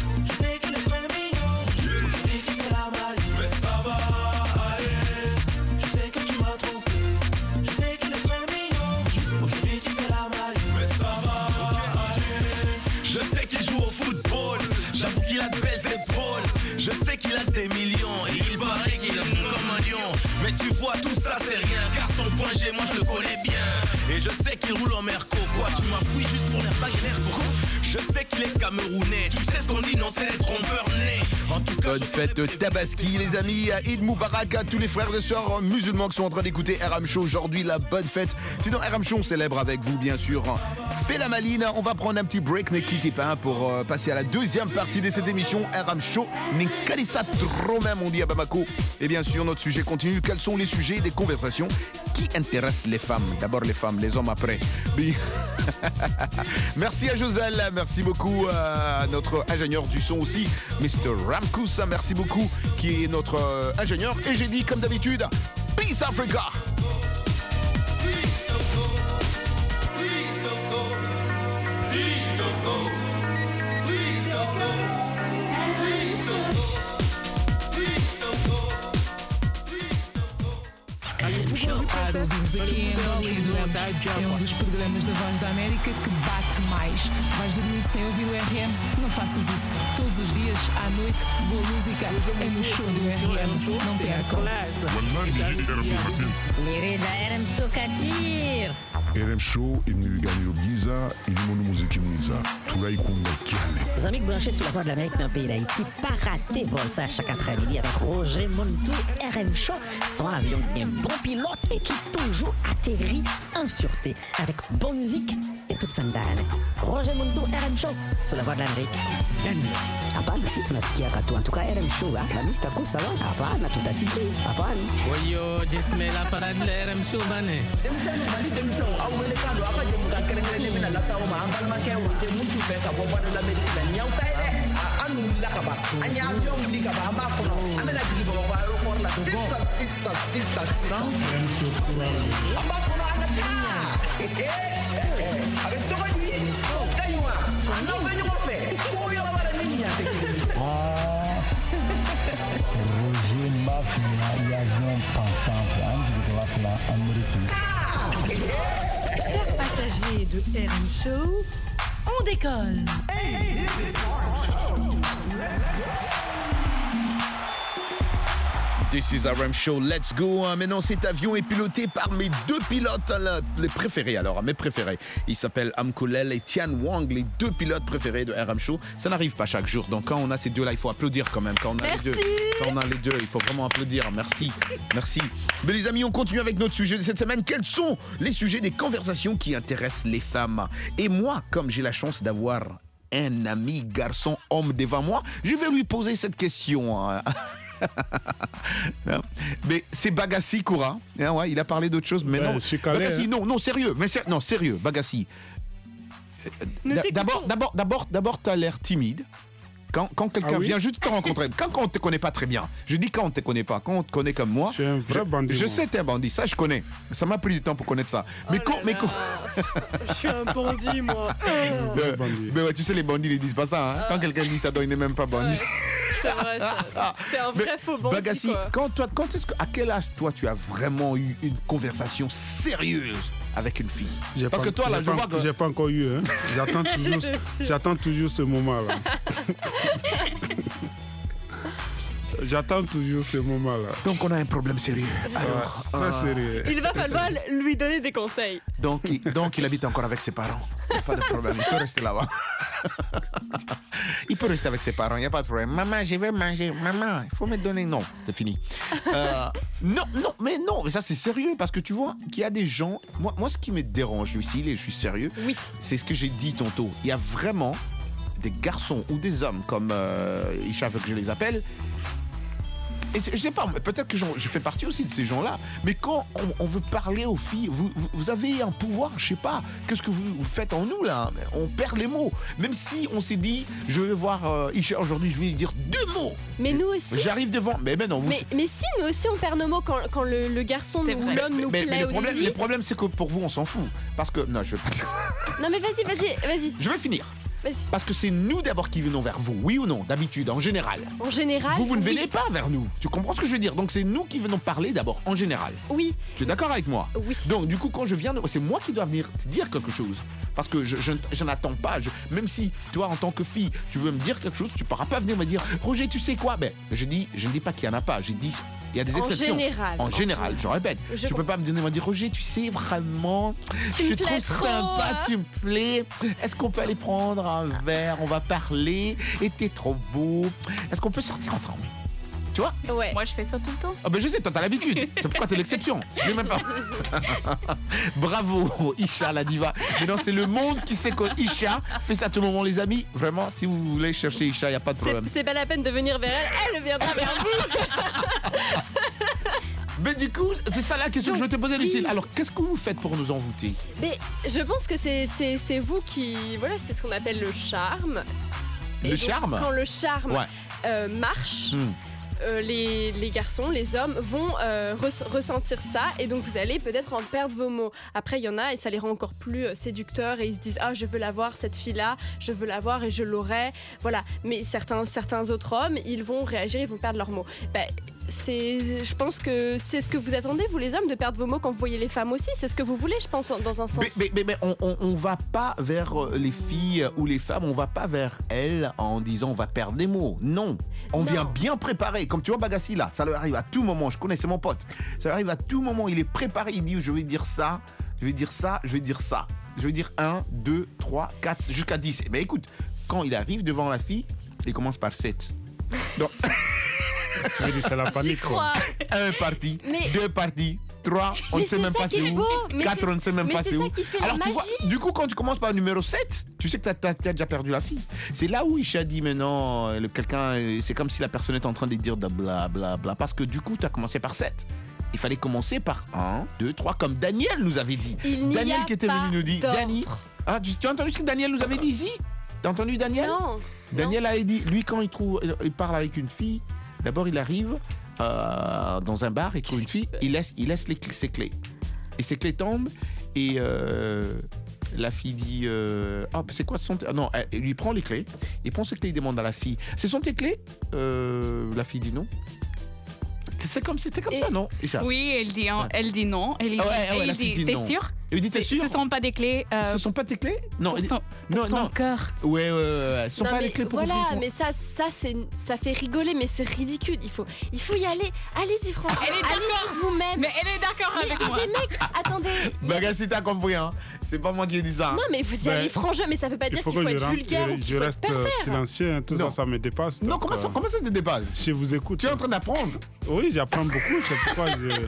Speaker 17: Je sais qu'il a des millions et il paraît qu'il est bon comme un lion. Mais tu vois tout ça c'est rien car ton point G moi je le connais bien. Et je sais qu'il roule en merco. Quoi, tu m'as fouillé juste pour l'air pas l'air coco. Je sais qu'il est camerounais. Tu sais ce qu'on dit, non, c'est les trompeurs nés. En tout cas,
Speaker 8: bonne fête de Tabaski, les amis. Eid Moubarak à tous les frères et sœurs musulmans qui sont en train d'écouter RM Show aujourd'hui. La bonne fête. Sinon, RM Show, on célèbre avec vous, bien sûr. Fais la maline. On va prendre un petit break, ne quittez pas, pour passer à la deuxième partie de cette émission. RM Show, Ninkalissa trop même, on dit à Bamako. Et bien sûr, notre sujet continue. Quels sont les sujets des conversations qui intéressent les femmes? D'abord les femmes, les hommes après. Merci à Joselle, merci beaucoup à notre ingénieur du son aussi, Mr. Ramkous, merci beaucoup, qui est notre ingénieur. Et j'ai dit comme d'habitude, Peace Africa.
Speaker 18: Ouvimos aqui em Angola e adoramos. É dos programas da Voz da América que bate mais. Vais dormir sem ouvir o RM? Não faças isso. Todos os dias, à noite, boa música é no show do RM. Não percam.
Speaker 5: RM Show Katir.
Speaker 3: RM Show, il nous gagne au Giza, il nous montre musique Giza. Tout là, il compte Kiane.
Speaker 19: Les amis branchés sur la Voix de l'Amérique dans le pays d'Haïti, pas rater vol ça chaque après-midi avec Roger Montou, RM Show. Son avion qui est un bon pilote et qui toujours atterrit en sûreté avec bonne musique et toute sa dame. Roger Montou, RM Show sur la Voix de l'Amérique. Hapana, si tunasikia katu. En tout cas, RM Show, la mista kusa wa. Hapana, tutasikia. Hapana.
Speaker 18: Oyo, jesme la parade de RM Show, bane.
Speaker 20: Roger Mafia, il y a un pensant,
Speaker 21: Chers passagers de RM Show, on décolle. Hey, this is RM
Speaker 8: This is RM Show, let's go. Maintenant, cet avion est piloté par mes deux pilotes, les préférés. Alors, mes préférés. Ils s'appellent Amkolel et Tian Wang, les deux pilotes préférés de RM Show. Ça n'arrive pas chaque jour. Donc, quand on a ces deux-là, il faut applaudir quand même. Quand on a les deux, quand on a les deux, il faut vraiment applaudir. Merci. Merci. Mais les amis, on continue avec notre sujet de cette semaine. Quels sont les sujets des conversations qui intéressent les femmes? Et moi, comme j'ai la chance d'avoir un ami, garçon, homme devant moi, je vais lui poser cette question. Mais c'est Bagassi Koura. Ouais, il a parlé d'autre chose, mais non. Bagassi, non, sérieux. Non, sérieux, Bagassi. D'abord, t'as l'air timide. Quand quelqu'un vient juste te rencontrer, quand on ne te connaît pas très bien, je dis quand on ne te connaît pas, quand on te connaît comme moi,
Speaker 13: je suis un vrai bandit.
Speaker 8: Je sais que t'es un bandit, ça je connais. Ça m'a pris du temps pour connaître ça. Mais
Speaker 15: je suis un bandit, moi.
Speaker 8: Mais ouais, tu sais, les bandits ils disent pas ça. Hein. Quand quelqu'un dit ça, il n'est même pas bandit.
Speaker 15: C'est vrai, ça. T'es un vrai faux bandit.
Speaker 8: Bagassi, à quel âge toi tu as vraiment eu une conversation sérieuse avec une fille? Parce que toi là, je vois que
Speaker 13: j'ai pas encore eu. Hein. J'attends toujours ce moment-là. J'attends toujours ce moment-là.
Speaker 8: Donc on a un problème sérieux.
Speaker 13: Alors, très sérieux.
Speaker 15: Il va falloir lui donner des conseils.
Speaker 8: Donc il habite encore avec ses parents. Il n'y a pas de problème, il peut rester là-bas. Il peut rester avec ses parents, il n'y a pas de problème. Maman, je vais manger. Maman, il faut me donner. Non, c'est fini. Non, mais ça c'est sérieux parce que tu vois qu'il y a des gens. Moi, ce qui me dérange, Lucille, et je suis sérieux, c'est ce que j'ai dit tantôt. Il y a vraiment des garçons ou des hommes comme Isha veut que je les appelle. Et je sais pas, peut-être que je fais partie aussi de ces gens-là, mais quand on veut parler aux filles, vous avez un pouvoir, je sais pas, qu'est-ce que vous faites en nous là? On perd les mots. Même si on s'est dit, je vais voir Isha aujourd'hui, je vais lui dire 2 mots.
Speaker 15: Mais nous aussi.
Speaker 8: J'arrive devant. Mais non, vous.
Speaker 15: Mais si, nous aussi on perd nos mots quand le garçon ou l'homme nous plaît aussi.
Speaker 8: Le problème, c'est que pour vous, on s'en fout. Parce que. Non, je vais pas dire ça.
Speaker 15: Non, mais vas-y.
Speaker 8: Je vais finir. Parce que c'est nous d'abord qui venons vers vous, oui ou non, d'habitude, en général.
Speaker 15: En général.
Speaker 8: Vous ne venez pas vers nous. Tu comprends ce que je veux dire? Donc c'est nous qui venons parler d'abord, en général.
Speaker 15: Oui.
Speaker 8: Tu es d'accord avec moi?
Speaker 15: Oui.
Speaker 8: Donc du coup, quand je viens, c'est moi qui dois venir te dire quelque chose. Parce que je n'attends pas. Même si toi, en tant que fille, tu veux me dire quelque chose, tu ne pourras pas venir me dire Roger, tu sais quoi? Je ne dis pas qu'il n'y en a pas. J'ai dit Il y a des exceptions. En général, je répète. Tu peux pas me dire Roger, tu sais vraiment, je te trouve sympa, tu me plais. Est-ce qu'on peut aller prendre un verre, on va parler, et t'es trop beau. Est-ce qu'on peut sortir ensemble? Tu vois?
Speaker 14: Ouais. Moi, je fais ça tout le temps.
Speaker 8: Ah ben je sais, toi t'as l'habitude. C'est pourquoi t'es l'exception. Je sais même pas. Bravo, Isha, la diva. Mais non, c'est le monde qui sait que Isha fait ça à tout moment, les amis. Vraiment, si vous voulez chercher Isha, il n'y a pas de problème.
Speaker 15: C'est pas la peine de venir vers elle, elle viendra vers vous.
Speaker 8: Mais du coup, c'est ça la question que je veux te poser, Lucille. Alors, qu'est-ce que vous faites pour nous envoûter?
Speaker 15: Mais je pense que c'est vous qui... Voilà, c'est ce qu'on appelle le charme.
Speaker 8: Le charme?
Speaker 15: Quand le charme marche... les garçons, les hommes vont ressentir ça et donc vous allez peut-être en perdre vos mots. Après, il y en a et ça les rend encore plus séducteurs et ils se disent « Ah, je veux l'avoir, cette fille-là, je veux l'avoir et je l'aurai. » Voilà. Mais certains autres hommes, ils vont réagir, ils vont perdre leurs mots. Je pense que c'est ce que vous attendez, vous les hommes, de perdre vos mots quand vous voyez les femmes aussi. C'est ce que vous voulez, je pense, dans un sens.
Speaker 8: Mais on va pas vers les filles ou les femmes, on va pas vers elles en disant on va perdre des mots. Non, on vient bien préparé. Comme tu vois Bagassi là, ça lui arrive à tout moment. Je connais, c'est mon pote. Ça lui arrive à tout moment. Il est préparé. Il dit je vais dire ça, je vais dire ça, je vais dire ça. Je vais dire 1, 2, 3, 4, jusqu'à 10. Mais écoute, quand il arrive devant la fille, il commence par 7. Donc...
Speaker 13: Tu veux dire, c'est la panique, quoi.
Speaker 8: 1 parti, 2 partis, 3, on ne sait même pas c'est où. 4, on ne sait même pas c'est où. Alors, tu vois, du coup, quand tu commences par le numéro 7, tu sais que tu as déjà perdu la fille. C'est là où Isha dit maintenant, quelqu'un, c'est comme si la personne est en train de dire de bla bla bla. Parce que du coup, tu as commencé par 7. Il fallait commencer par 1, 2, 3, comme Daniel nous avait dit. Daniel qui était venu nous dire. Dani, tu as entendu ce que Daniel nous avait dit ici? T'as entendu Daniel?
Speaker 15: Non.
Speaker 8: Daniel avait dit, lui, quand il parle avec une fille, d'abord il arrive dans un bar, il trouve une fille, il laisse ses clés. Et ses clés tombent et la fille dit c'est quoi son... Non, il lui prend les clés, il prend ses clés, il demande à la fille, c'est sont tes clés? La fille dit non. C'était comme ça, non?
Speaker 14: Oui, elle dit non. Elle dit, t'es sûr?
Speaker 8: Il dit, t'es sûr?
Speaker 14: Ce sont pas des clés.
Speaker 8: Ce sont pas tes clés? Non.
Speaker 14: Pour ton cœur.
Speaker 8: Ouais. Ce sont pas des clés pour
Speaker 15: voilà, mais ça fait rigoler, mais c'est ridicule. Il faut y aller. Allez-y, franchement.
Speaker 14: Elle est d'accord
Speaker 15: vous-même.
Speaker 14: Mais elle est d'accord avec moi.
Speaker 15: Des mecs, attendez.
Speaker 8: Bagassi, t'as compris, hein? C'est pas moi qui ai dit ça.
Speaker 15: Non, mais vous y allez franchement, mais ça veut pas dire qu'il faut être vulgaire ou qu'il faut être pervers.
Speaker 13: Je reste silencieux, hein, tout ça me dépasse.
Speaker 8: Non, comment ça te dépasse?
Speaker 13: Je vous écoute.
Speaker 8: Tu es en train d'apprendre?
Speaker 13: Oui, j'apprends beaucoup, c'est pourquoi je...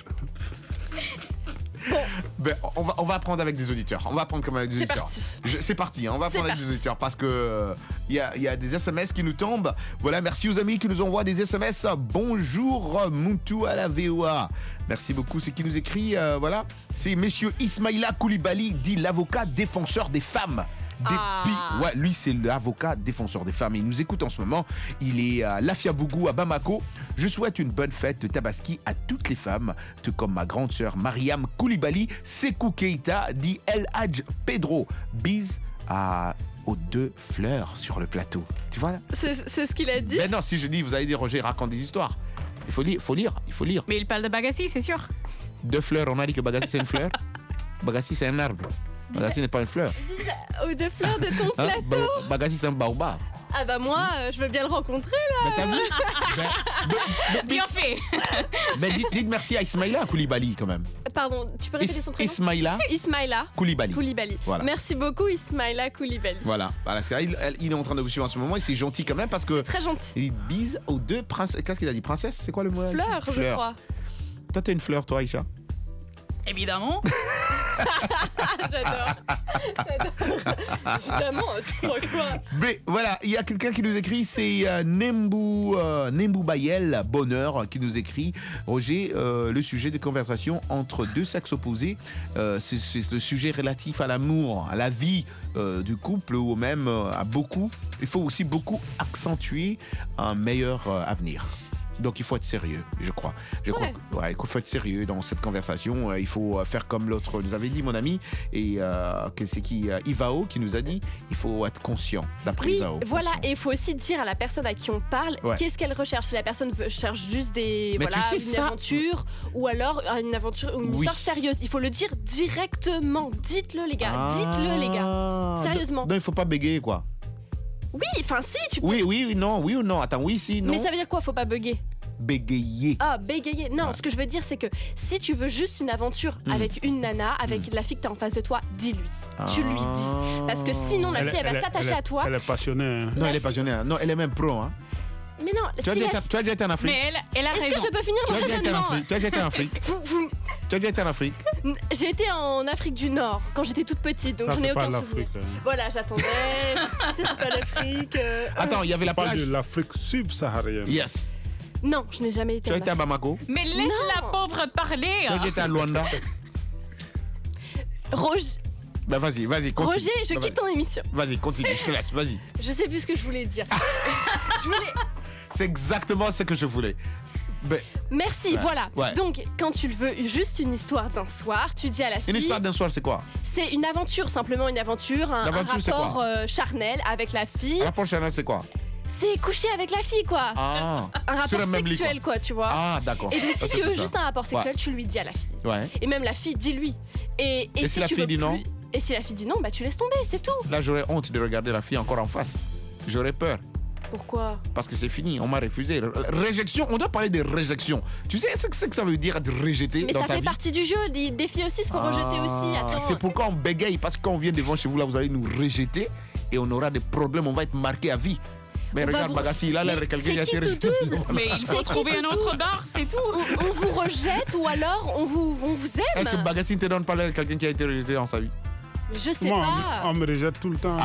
Speaker 8: On va apprendre avec des auditeurs. On va apprendre comme avec des auditeurs. C'est parti. On va apprendre avec des auditeurs parce que il y a des SMS qui nous tombent. Voilà, merci aux amis qui nous envoient des SMS. Bonjour Moutou à la VOA. Merci beaucoup. C'est qui nous écrit. Voilà, c'est Monsieur Ismaïla Koulibaly, dit l'avocat défenseur des femmes. Ouais, lui c'est l'avocat défenseur des femmes. Il nous écoute en ce moment. Il est à Lafiabougou à Bamako. Je souhaite une bonne fête de Tabaski à toutes les femmes, tout comme ma grande sœur Mariam Koulibaly, Sekou Keita, dit El Hadj Pedro. Bise aux 2 fleurs sur le plateau. Tu vois là?
Speaker 15: C'est ce qu'il a dit.
Speaker 8: Mais non, si je dis, vous allez dire Roger raconte des histoires. Il faut lire.
Speaker 14: Mais il parle de Bagassi, c'est sûr.
Speaker 8: 2 fleurs, on a dit que Bagassi c'est une fleur. Bagassi c'est un arbre. Bagassi n'est pas une fleur.
Speaker 15: Aux 2 fleurs de ton plateau.
Speaker 8: Bagassi c'est un baobab.
Speaker 15: Ah bah moi, je veux bien le rencontrer là.
Speaker 8: Mais t'as vu?
Speaker 14: Bien fait.
Speaker 8: Mais dites merci à Ismaïla Koulibaly quand même.
Speaker 15: Pardon, tu peux répéter son prénom? Ismaïla
Speaker 8: Koulibaly.
Speaker 15: Voilà. Merci beaucoup Ismaïla Koulibaly.
Speaker 8: Voilà. Il est en train de vous suivre en ce moment et c'est gentil quand même parce que...
Speaker 15: Très gentil.
Speaker 8: Il bise aux 2 princesses. Qu'est-ce qu'il a dit? Princesse? C'est quoi le mot?
Speaker 15: Fleur, je crois.
Speaker 8: Toi t'es une fleur toi Aïcha?
Speaker 14: Évidemment.
Speaker 15: J'adore. Évidemment, tu crois quoi?
Speaker 8: Mais voilà, il y a quelqu'un qui nous écrit, c'est Nembou Bayel Bonheur qui nous écrit. Roger, le sujet de conversation entre 2 sexes opposés, c'est le sujet relatif à l'amour, à la vie du couple ou même à beaucoup. Il faut aussi beaucoup accentuer un meilleur avenir. Donc il faut être sérieux, je crois. Il faut être sérieux dans cette conversation. Il faut faire comme l'autre nous avait dit, mon ami, et c'est qui Ivao qui nous a dit, il faut être conscient, d'après Ivao.
Speaker 15: Voilà, et il faut aussi dire à la personne à qui on parle, qu'est-ce qu'elle recherche. Si la personne cherche juste une aventure, ou alors une aventure ou une histoire sérieuse, il faut le dire directement. Dites-le les gars, sérieusement.
Speaker 8: Non, il faut pas bégayer quoi.
Speaker 15: Oui, enfin si tu peux.
Speaker 8: Oui, non, oui ou non. Attends, oui, si, non.
Speaker 15: Mais ça veut dire quoi, faut pas bugger?
Speaker 8: bégayer.
Speaker 15: Ah, bégayer. Non, ce que je veux dire, c'est que si tu veux juste une aventure avec une nana, avec la fille que t'as en face de toi, dis-lui. Tu lui dis. Parce que sinon, la fille, elle va s'attacher à toi.
Speaker 13: Elle est passionnée. Hein.
Speaker 8: Non, elle est passionnée. Hein. Non, elle est même pro. Hein.
Speaker 15: Mais non,
Speaker 8: tu as déjà été en Afrique.
Speaker 14: Mais elle a raison.
Speaker 15: Est-ce que je peux finir mon raisonnement?
Speaker 8: Tu as déjà été en Afrique. Tu as déjà été en Afrique.
Speaker 15: J'ai été en Afrique du Nord quand j'étais toute petite, donc je n'ai aucun souvenir. Voilà, j'attendais. C'est pas l'Afrique.
Speaker 8: Attends, il y avait la plage
Speaker 13: de l'Afrique subsaharienne.
Speaker 8: Yes.
Speaker 15: Non, je n'ai jamais été.
Speaker 8: Tu as été à Bamako.
Speaker 14: Mais laisse la pauvre parler.
Speaker 8: Tu as déjà été à Luanda.
Speaker 15: Roger.
Speaker 8: Ben vas-y, continue.
Speaker 15: Roger, je quitte ton émission.
Speaker 8: Vas-y, continue, je te laisse, vas-y.
Speaker 15: Je sais plus ce que je voulais dire.
Speaker 8: C'est exactement ce que je voulais. Ben,
Speaker 15: merci,
Speaker 8: ouais,
Speaker 15: voilà.
Speaker 8: Ouais.
Speaker 15: Donc, quand tu le veux juste une histoire d'un soir, tu dis à la fille...
Speaker 8: Une histoire d'un soir, c'est quoi?
Speaker 15: C'est une aventure, simplement une aventure, un rapport charnel avec la fille.
Speaker 8: Un rapport charnel, c'est quoi?
Speaker 15: C'est coucher avec la fille, quoi.
Speaker 8: Ah,
Speaker 15: un rapport sexuel,
Speaker 8: lit,
Speaker 15: quoi, tu vois.
Speaker 8: Ah, d'accord.
Speaker 15: Et donc, si tu veux juste un rapport sexuel, tu lui dis à la fille.
Speaker 8: Ouais.
Speaker 15: Et même la fille, dis-lui. Et
Speaker 8: si la fille dit non?
Speaker 15: Et si la fille dit non, bah tu laisses tomber, c'est tout.
Speaker 8: Là, j'aurais honte de regarder la fille encore en face. J'aurais peur.
Speaker 15: Pourquoi?
Speaker 8: Parce que c'est fini, on m'a refusé. Réjection, on doit parler de réjection. Tu sais ce que ça veut dire être rejeté
Speaker 15: mais
Speaker 8: dans ta vie?
Speaker 15: Mais ça fait partie du jeu, des filles aussi se font rejeter aussi. Attends.
Speaker 8: C'est pourquoi on bégaye, parce que quand on vient devant chez vous, là, vous allez nous rejeter et on aura des problèmes, on va être marqué à vie. Mais regarde Bagassi, là, quelqu'un qui a été rejeté.
Speaker 14: Mais il faut trouver un autre bar, c'est tout.
Speaker 15: On vous rejette ou alors on vous aime.
Speaker 8: Est-ce que Bagassi ne te donne pas quelqu'un qui a été rejeté dans sa vie?
Speaker 15: Mais je sais pas.
Speaker 13: On me rejette tout le temps.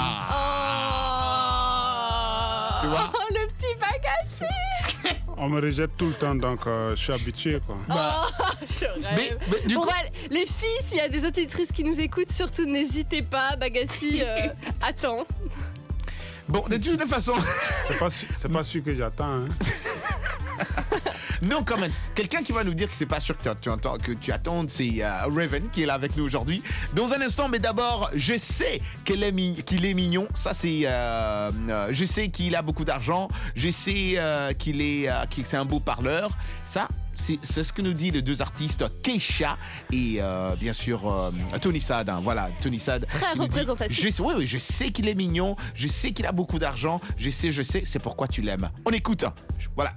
Speaker 8: Tu vois?
Speaker 15: Oh, le petit Bagassi.
Speaker 13: On me rejette tout le temps, donc je suis habitué, quoi.
Speaker 15: Mais du coup... les filles, s'il y a des auditrices qui nous écoutent, surtout n'hésitez pas, Bagassi attends.
Speaker 8: Bon, de toute façon...
Speaker 13: C'est pas sûr que j'attends, hein.
Speaker 8: Non, quand même. Quelqu'un qui va nous dire que c'est pas sûr que tu attends, c'est Raven qui est là avec nous aujourd'hui. Dans un instant, mais d'abord, je sais qu'il est mignon. Ça, c'est. Je sais qu'il a beaucoup d'argent. Je sais qu'il c'est un beau parleur. Ça. C'est ce que nous dit les deux artistes, Keisha et bien sûr Tony Sad. Hein, voilà, Tony Sad.
Speaker 15: Très représentatif.
Speaker 8: Oui, je sais qu'il est mignon, je sais qu'il a beaucoup d'argent, je sais, c'est pourquoi tu l'aimes. On écoute. Voilà.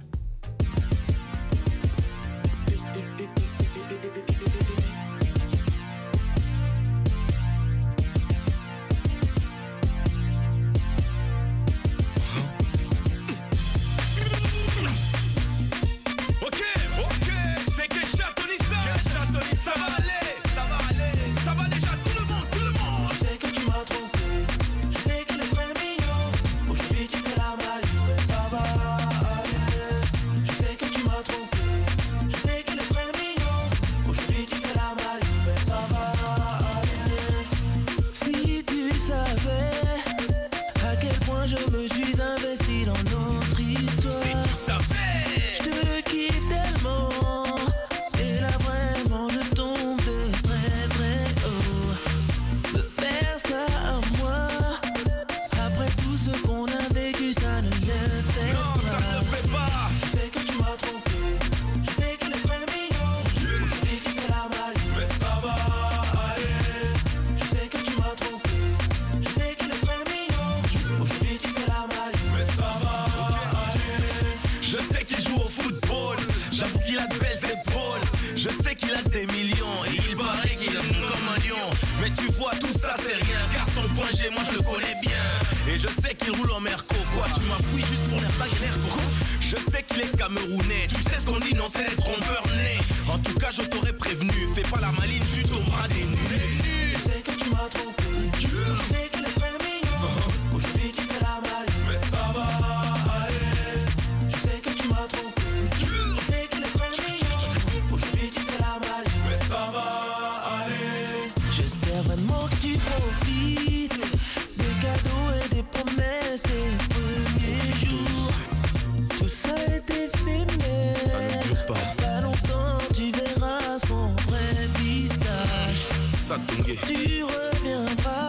Speaker 11: Tu reviendras,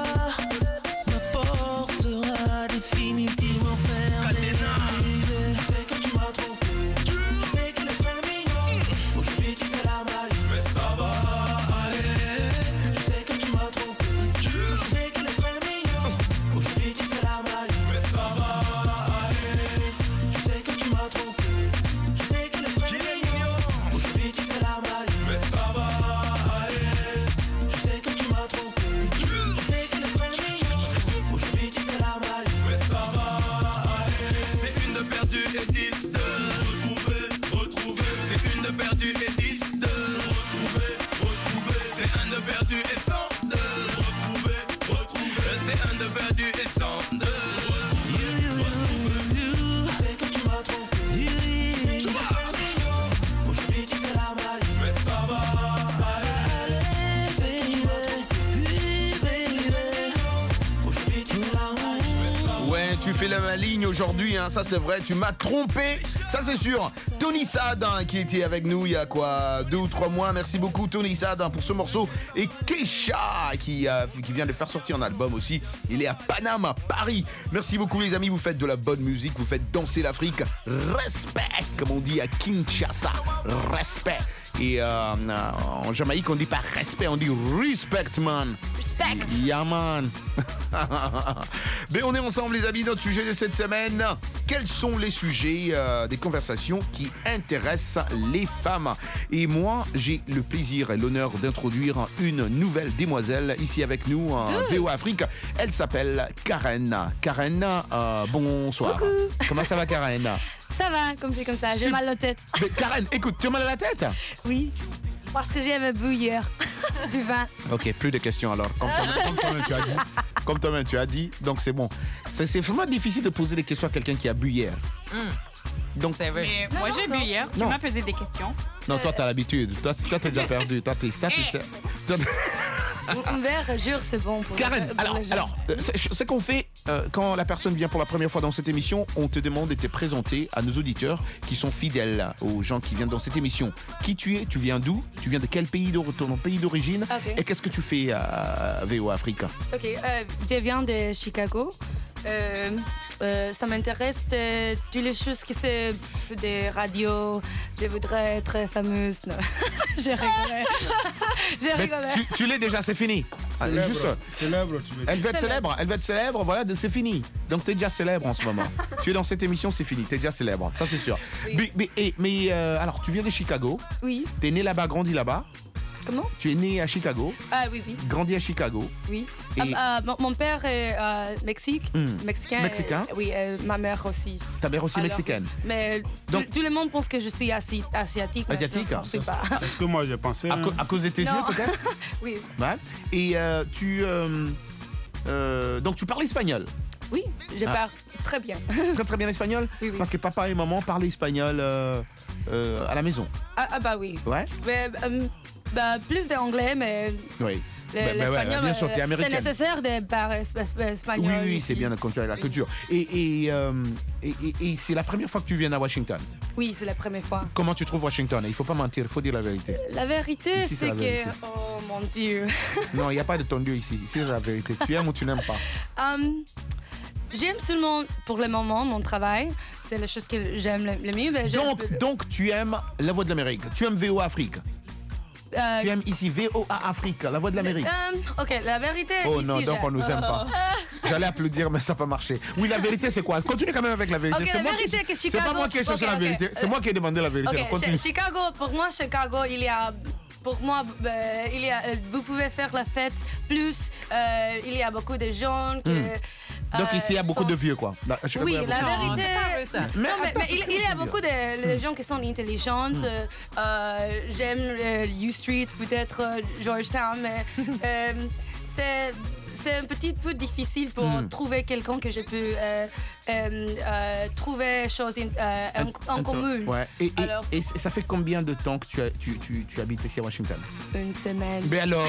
Speaker 11: ma porte sera définitivement fermée. Je sais que tu m'as trompé, je sais qu'il est très mignon. Aujourd'hui tu fais la maline, mais ça va aller. Je sais que tu m'as trompé, je sais qu'il est très mignon. Aujourd'hui tu fais la maline, mais ça va aller. Je sais que tu m'as trompé, je sais qu'il est très
Speaker 8: fais la maligne aujourd'hui, hein, ça c'est vrai, tu m'as trompé, ça c'est sûr. Tony Sad, hein, qui était avec nous il y a quoi, 2 ou 3 mois. Merci beaucoup Tony Sad, hein, pour ce morceau. Et Keisha qui vient de faire sortir un album aussi. Il est à Paname, à Paris. Merci beaucoup les amis, vous faites de la bonne musique, vous faites danser l'Afrique. Respect, comme on dit à Kinshasa. Respect. Et en Jamaïque, on dit pas respect, on dit respect, man.
Speaker 15: Respect.
Speaker 8: Yeah, man. Mais on est ensemble, les amis. Notre sujet de cette semaine, quels sont les sujets des conversations qui intéressent les femmes? Et moi, j'ai le plaisir et l'honneur d'introduire une nouvelle demoiselle ici avec nous, VOA Afrique. Elle s'appelle Karen. Karen, bonsoir.
Speaker 2: Coucou.
Speaker 8: Comment ça va, Karen?
Speaker 2: Ça va, comme c'est comme ça, j'ai mal à la tête.
Speaker 8: Mais Karen, écoute, tu as mal à la tête?
Speaker 2: Oui, parce que j'aime bouillir du vin.
Speaker 8: Ok, plus de questions alors. Comme toi-même tu as dit, donc c'est bon. C'est vraiment difficile de poser des questions à quelqu'un qui a bu hier. Donc,
Speaker 14: c'est vrai. Mais moi j'ai bu hier, tu m'as posé des questions.
Speaker 8: Non, toi t'as l'habitude. Toi t'es déjà perdu.
Speaker 2: Un verre, jure, c'est bon. Pour
Speaker 8: Karen, alors, ce qu'on fait quand la personne vient pour la première fois dans cette émission, on te demande de te présenter à nos auditeurs qui sont fidèles aux gens qui viennent dans cette émission. Qui tu es? Tu viens d'où? Tu viens de quel pays, ton pays d'origine?
Speaker 2: Okay.
Speaker 8: Et qu'est-ce que tu fais à VOA Afrique?
Speaker 2: Ok, je viens de Chicago. Ça m'intéresse toutes les choses qui c'est des radios. Je voudrais être fameuse. J'ai rigolé. J'ai rigolé.
Speaker 8: Tu l'es déjà, c'est fini.
Speaker 13: Célèbre,
Speaker 8: juste.
Speaker 13: Célèbre, tu veux dire.
Speaker 8: Elle va être célèbre, voilà, c'est fini. Donc t'es déjà célèbre en ce moment. Tu es dans cette émission, c'est fini, t'es déjà célèbre, ça c'est sûr.
Speaker 2: Oui.
Speaker 8: Mais alors, tu viens de Chicago.
Speaker 2: Oui.
Speaker 8: T'es né là-bas, grandi là-bas.
Speaker 2: Comment?
Speaker 8: Tu es né à Chicago.
Speaker 2: Ah oui.
Speaker 8: Grandi à Chicago.
Speaker 2: Oui.
Speaker 8: Et...
Speaker 2: mon père est mexicain.
Speaker 8: Mexicain.
Speaker 2: Oui, ma mère aussi.
Speaker 8: Ta mère aussi mexicaine.
Speaker 2: Mais
Speaker 8: donc,
Speaker 2: tout le monde pense que je suis asiatique.
Speaker 8: Asiatique?
Speaker 2: Je sais pas.
Speaker 13: C'est ce que moi j'ai pensé.
Speaker 8: À cause de tes yeux peut-être?
Speaker 2: Oui.
Speaker 8: Ouais. Et donc tu parles espagnol?
Speaker 2: Oui, je parle très bien.
Speaker 8: Très bien espagnol?
Speaker 2: Oui.
Speaker 8: Parce que papa et maman parlent espagnol à la maison.
Speaker 2: Ah bah oui.
Speaker 8: Ouais.
Speaker 2: Mais, plus d'anglais, mais...
Speaker 8: Oui.
Speaker 2: L'espagnol,
Speaker 8: bien sûr, t'es américaine.
Speaker 2: C'est nécessaire de parler espagnol.
Speaker 8: Oui, c'est bien de continuer la culture. Et c'est la première fois que tu viens à Washington?
Speaker 2: Oui, c'est la première fois.
Speaker 8: Comment tu trouves Washington? Il faut pas mentir, il faut dire la vérité.
Speaker 2: La vérité,
Speaker 8: ici,
Speaker 2: c'est que... Oh mon Dieu.
Speaker 8: Non, il n'y a pas de ton Dieu ici. Ici, c'est la vérité. Tu aimes ou tu n'aimes pas?
Speaker 2: J'aime seulement, pour le moment, mon travail. C'est la chose que j'aime le mieux.
Speaker 8: Donc, tu aimes la Voix de l'Amérique. Tu aimes VOA Afrique. Tu aimes ici VOA Afrique, la Voix de l'Amérique.
Speaker 2: Ok, la vérité.
Speaker 8: Oh
Speaker 2: ici,
Speaker 8: non, donc on nous aime pas. J'allais applaudir, mais ça n'a pas marché. Oui, la vérité, c'est quoi? Continue quand même avec la vérité.
Speaker 2: Okay,
Speaker 8: c'est
Speaker 2: la vérité que Chicago.
Speaker 8: C'est pas moi qui ai cherché la vérité. C'est moi qui ai demandé la vérité.
Speaker 2: Okay.
Speaker 8: Continue.
Speaker 2: Chicago, pour moi, il y a. Pour moi, vous pouvez faire la fête. Plus, il y a beaucoup de gens que.
Speaker 8: Donc ici, il y a beaucoup de vieux, quoi.
Speaker 2: Oui, la vérité.
Speaker 8: Mais
Speaker 2: il y a beaucoup de gens qui sont intelligents. J'aime U Street, peut-être Georgetown, mais c'est un petit peu difficile pour trouver quelqu'un que je peux trouver choses en commun.
Speaker 8: Ouais. Et ça fait combien de temps que tu habites ici à Washington?
Speaker 2: Une semaine.
Speaker 8: Mais alors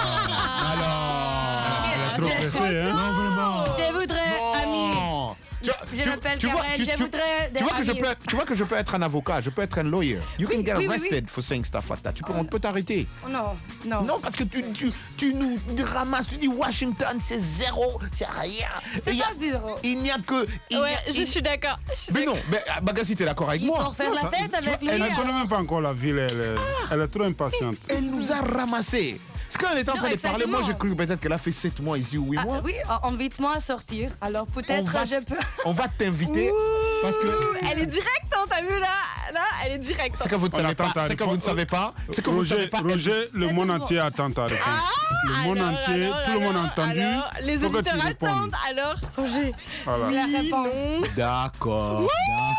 Speaker 13: elle est trop pressée, hein?
Speaker 8: Non, vraiment.
Speaker 2: Je voudrais, amis. Je m'appelle Karen, je voudrais des amis.
Speaker 8: Tu vois que je peux être un avocat, je peux être un lawyer. You can get arrested for saying stuff like that. On peut t'arrêter.
Speaker 2: Non.
Speaker 8: Non, parce que tu nous ramasses, tu dis Washington, c'est zéro, c'est rien.
Speaker 2: C'est pas zéro.
Speaker 8: Il n'y a que...
Speaker 15: Je suis d'accord.
Speaker 8: Mais non, Bagassi, t'es d'accord avec moi?
Speaker 2: Il faut faire la fête avec lui.
Speaker 13: Elle ne connaît même pas encore la ville, elle est trop impatiente.
Speaker 8: Elle nous a ramassés. C'est quand elle était en train de parler, moi j'ai cru peut-être qu'elle a fait 7 mois ici ou 8 mois.
Speaker 2: Oui, invite-moi à sortir. Alors peut-être je peux.
Speaker 8: On va t'inviter parce que.
Speaker 15: Elle est directe, hein, t'as vu là, elle est directe.
Speaker 8: C'est que vous ne savez pas. C'est que vous ne savez pas. C'est que vous ne savez pas.
Speaker 13: Roger, le monde entier attend ta réponse. Le monde entier, tout le monde a entendu.
Speaker 15: Les auditeurs attendent. Alors, Roger,
Speaker 2: la réponse.
Speaker 8: D'accord.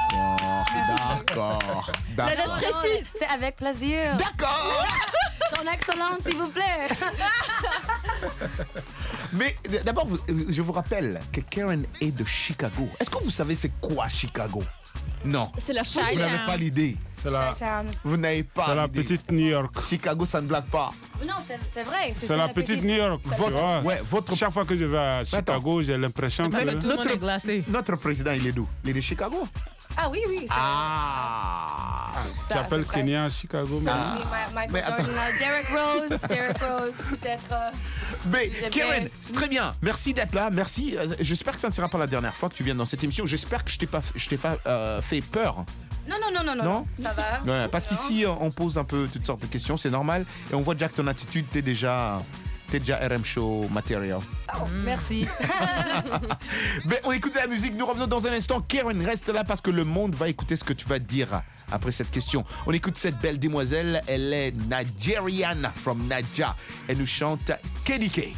Speaker 2: La date précise. C'est avec plaisir.
Speaker 8: D'accord.
Speaker 2: Son excellence, s'il vous plaît.
Speaker 8: Mais d'abord, je vous rappelle que Karen est de Chicago. Est-ce que vous savez c'est quoi Chicago? Non.
Speaker 15: C'est la
Speaker 8: Vous n'avez pas l'idée. Vous n'avez pas.
Speaker 13: C'est la petite New York.
Speaker 8: Chicago, ça ne blague pas.
Speaker 2: Non, c'est vrai.
Speaker 13: C'est la petite New York. Chaque fois que je vais à Chicago, j'ai l'impression que
Speaker 8: notre président, il est d'où? Il est de Chicago.
Speaker 2: Ah oui.
Speaker 13: Tu appelles Kenya, Chicago.
Speaker 2: Mais Derrick Rose, peut-être.
Speaker 8: Mais Karen, c'est très bien. Merci d'être là. Merci. J'espère que ça ne sera pas la dernière fois que tu viens dans cette émission. J'espère que je t'ai pas fait peur.
Speaker 2: Non, ça va.
Speaker 8: Ouais, parce qu'ici, on pose un peu toutes sortes de questions, c'est normal. Et on voit déjà que ton attitude, t'es déjà RM Show material.
Speaker 2: Oh, merci.
Speaker 8: Mais on écoute la musique, nous revenons dans un instant. Karen, reste là parce que le monde va écouter ce que tu vas dire après cette question. On écoute cette belle demoiselle, elle est Nigerian from Naija. Elle nous chante KDK.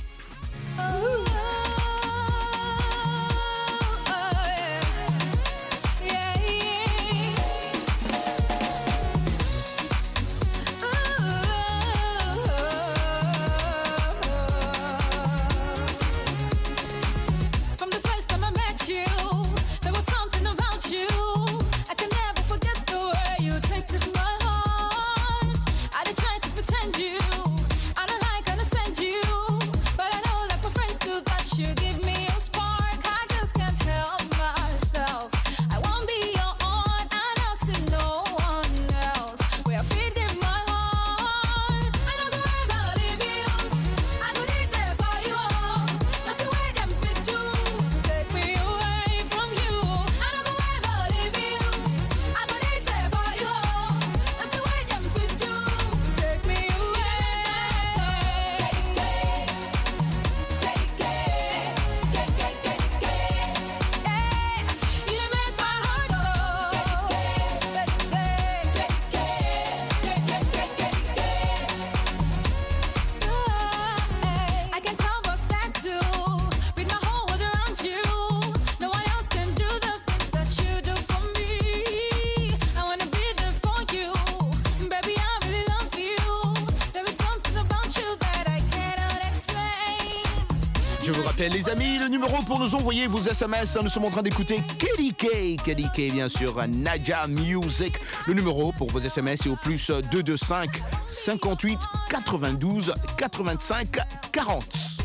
Speaker 8: Les amis, le numéro pour nous envoyer vos SMS, nous sommes en train d'écouter KDK, bien sûr, Naija Music. Le numéro pour vos SMS est au plus 225 58 92 85 40.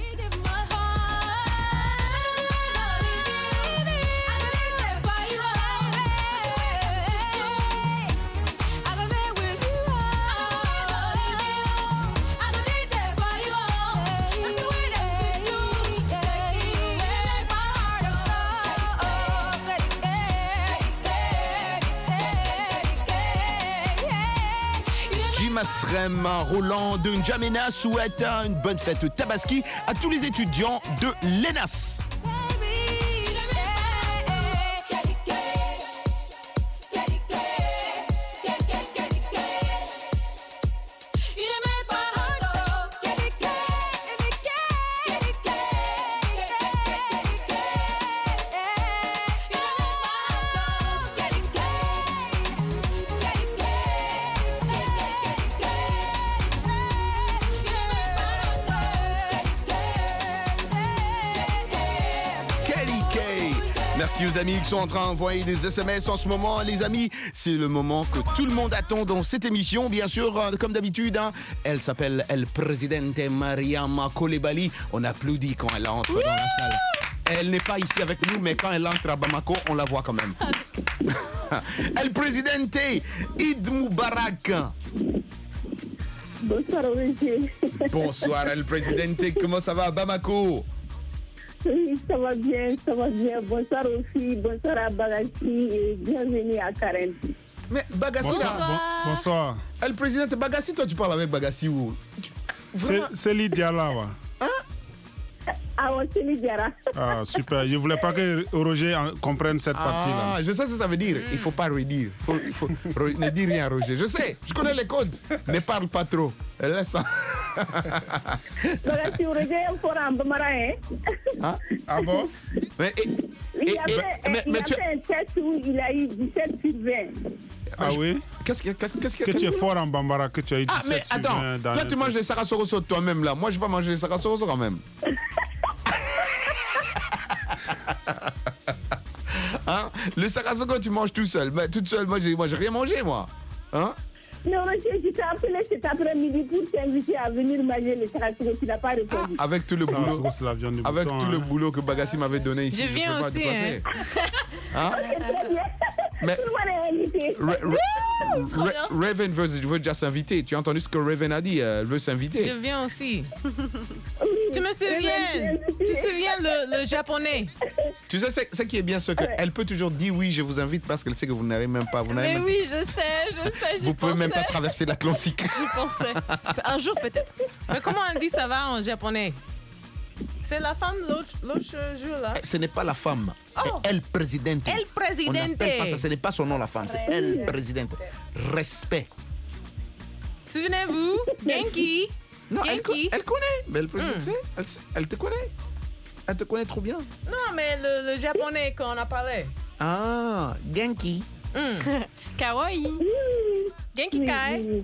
Speaker 8: Masrem, Roland de N'Djamena souhaite une bonne fête Tabaski à tous les étudiants de l'ENAS. Merci aux amis qui sont en train d'envoyer des SMS en ce moment. Les amis, c'est le moment que tout le monde attend dans cette émission. Bien sûr, comme d'habitude, elle s'appelle El Presidente Mariama Coulibaly. On applaudit quand elle entre dans la salle. Elle n'est pas ici avec nous, mais quand elle entre à Bamako, on la voit quand même. El Presidente, Eid Mubarak.
Speaker 6: Bonsoir, Roger.
Speaker 8: Bonsoir, El Presidente. Comment ça va à Bamako?
Speaker 6: Oui, ça va bien, ça va bien. Bonsoir aussi, bonsoir à Bagassi et bienvenue à Karen.
Speaker 8: Mais Bagassi,
Speaker 13: bonsoir.
Speaker 8: Le président Bagassi, toi tu parles avec Bagassi où?
Speaker 13: C'est Lydia là, ouais.
Speaker 6: Ah ouais, c'est Lydia.
Speaker 13: Ah, super. Je voulais pas que Roger comprenne cette partie-là.
Speaker 8: Ah, je sais ce que ça veut dire. Il faut pas redire. Ne dis rien, Roger. Je sais, je connais les codes. Ne parle pas trop. Laisse ça.
Speaker 6: Bagassi, Roger, il faut un peu marrer.
Speaker 13: Ah bon?
Speaker 6: Il a fait un test où il a eu 17 sur 20.
Speaker 13: Ah oui?
Speaker 8: Qu'est-ce
Speaker 13: que tu es fort en Bambara, que tu as eu 17 sur 20.
Speaker 8: Ah mais attends, toi tu manges des sarasoroso toi-même là. Moi je vais pas manger des sarasoroso quand même. Hein? Le sarrasin, tu manges tout seul. Bah, toute seule, moi, j'ai rien mangé, moi. Hein?
Speaker 6: Non, monsieur, je t'ai appelé cet après-midi pour t'inviter à venir manger le sarrasin. Tu n'as pas répondu.
Speaker 8: Avec tout le boulot. Avec tout le boulot que Bagassi m'avait donné ici.
Speaker 9: Je viens aussi.
Speaker 8: Hein?
Speaker 6: Ok, très bien.
Speaker 8: Mais
Speaker 6: Tout le monde est invité.
Speaker 8: Raven veut déjà s'inviter. Tu as entendu ce que Raven a dit? Elle veut s'inviter.
Speaker 9: Je viens aussi. Tu me souviens? Tu te souviens le japonais?
Speaker 8: Tu sais, ce qui est bien, c'est qu'elle peut toujours dire oui, je vous invite parce qu'elle sait que vous n'avez même pas.
Speaker 15: Mais oui, je sais.
Speaker 8: Vous pouvez même pas traverser l'Atlantique.
Speaker 15: J'y pensais. Un jour peut-être.
Speaker 9: Mais comment on dit ça va en japonais? C'est la femme l'autre jour là.
Speaker 8: Ce n'est pas la femme.
Speaker 9: Oh.
Speaker 8: Elle présidente.
Speaker 9: El Presidente.
Speaker 8: On n'appelle pas ça. Ce n'est pas son nom la femme. C'est elle présidente. Respect.
Speaker 9: Souvenez-vous, Genki.
Speaker 8: Non,
Speaker 9: Genki.
Speaker 8: elle connaît. Mais elle te connaît. Elle te connaît trop bien.
Speaker 9: Non, mais le japonais qu'on a parlé.
Speaker 8: Ah, Genki.
Speaker 15: Kawaii.
Speaker 9: Genki Kai.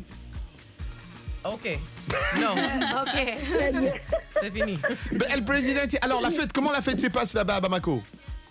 Speaker 9: Ok. Non.
Speaker 15: Ok.
Speaker 9: C'est fini.
Speaker 8: Elle présidente. Alors la fête, comment la fête se passe là-bas à Bamako?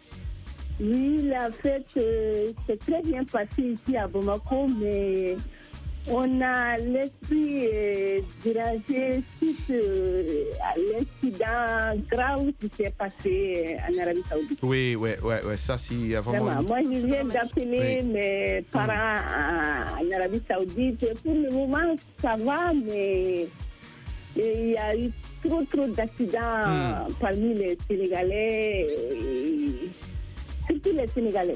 Speaker 6: Oui, la fête s'est très bien passée ici à Bamako, mais on a l'esprit dérangé suite à l'incident grave qui s'est passé en Arabie Saoudite.
Speaker 8: Oui, ça si vraiment.
Speaker 6: Vraiment, moi je viens d'appeler mes parents en Arabie Saoudite. Pour le moment, ça va, mais il y a eu trop d'accidents parmi les Sénégalais. Surtout les Sénégalais.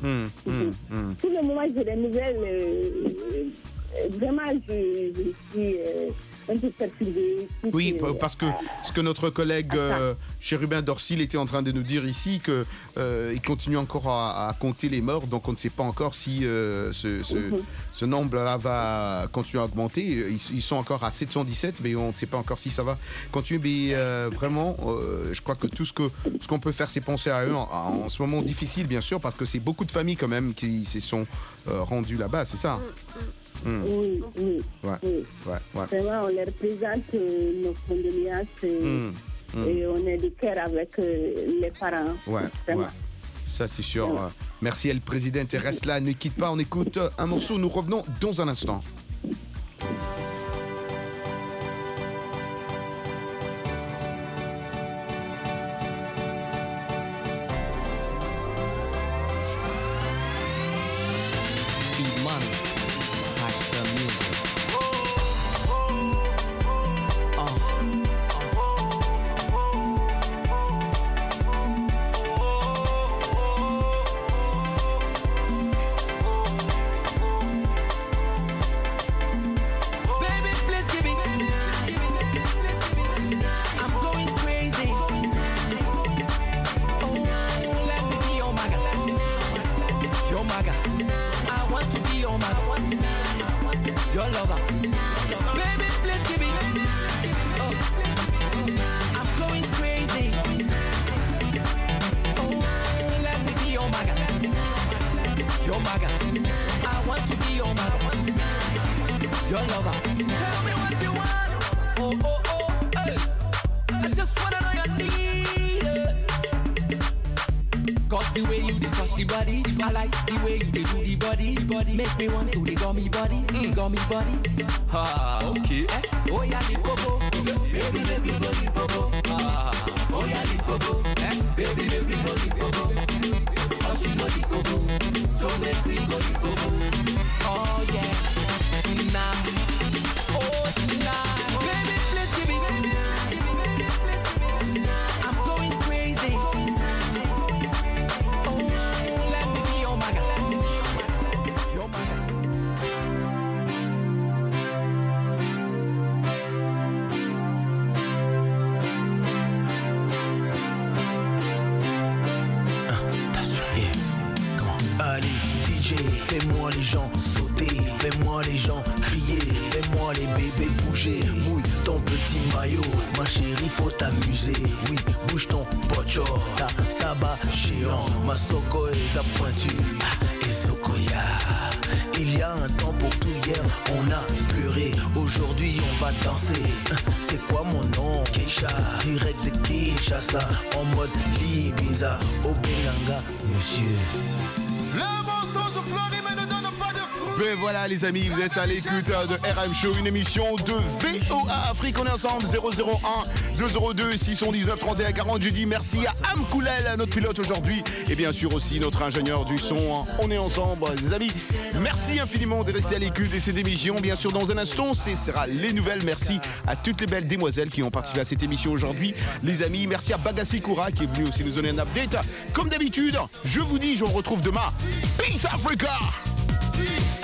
Speaker 6: Pour le moment, j'ai des nouvelles. Vraiment, je suis un peu perturbée.
Speaker 8: Oui, parce que ce que notre collègue Chérubin Dorsil était en train de nous dire ici, qu'il continue encore à compter les morts, donc on ne sait pas encore si ce nombre-là va continuer à augmenter. Ils sont encore à 717, mais on ne sait pas encore si ça va continuer. Mais vraiment, je crois que tout ce qu'on peut faire, c'est penser à eux en ce moment difficile, bien sûr, parce que c'est beaucoup de familles quand même qui se sont rendues là-bas, c'est ça?
Speaker 6: Oui. Vraiment, on leur présente nos condoléances et on est de cœur avec les parents.
Speaker 8: Ça c'est sûr. Merci El Presidente, reste là, ne quitte pas, on écoute un morceau, nous revenons dans un instant.
Speaker 22: Fais-moi les gens sauter, fais-moi les gens crier, fais-moi les bébés bouger. Mouille ton petit maillot, ma chérie faut t'amuser. Oui, bouge ton pocho, ta saba géant, ma soko est à pointu, et sokoya. Il y a un temps pour tout, hier on a pleuré, aujourd'hui on va danser. C'est quoi mon nom? Keisha, direct de Keisha. Kinshasa, en mode Libiza, au Benanga, monsieur.
Speaker 17: Le mensonge fleurit mais ne donne pas de fruits.
Speaker 8: Mais voilà les amis, vous êtes à l'écoute de RM Show, une émission de VOA Afrique. On est ensemble, 001 202 619 31 40. Je dis merci à Am Koulel, notre pilote aujourd'hui, et bien sûr aussi notre ingénieur du son. On est ensemble les amis. Merci infiniment de rester à l'écoute de cette émission. Bien sûr dans un instant, ce sera les nouvelles. Merci à toutes les belles demoiselles qui ont participé à cette émission aujourd'hui. Les amis, merci à Bagassi Koura qui est venu aussi nous donner un update. Comme d'habitude, je vous dis, je vous retrouve demain. Peace Africa!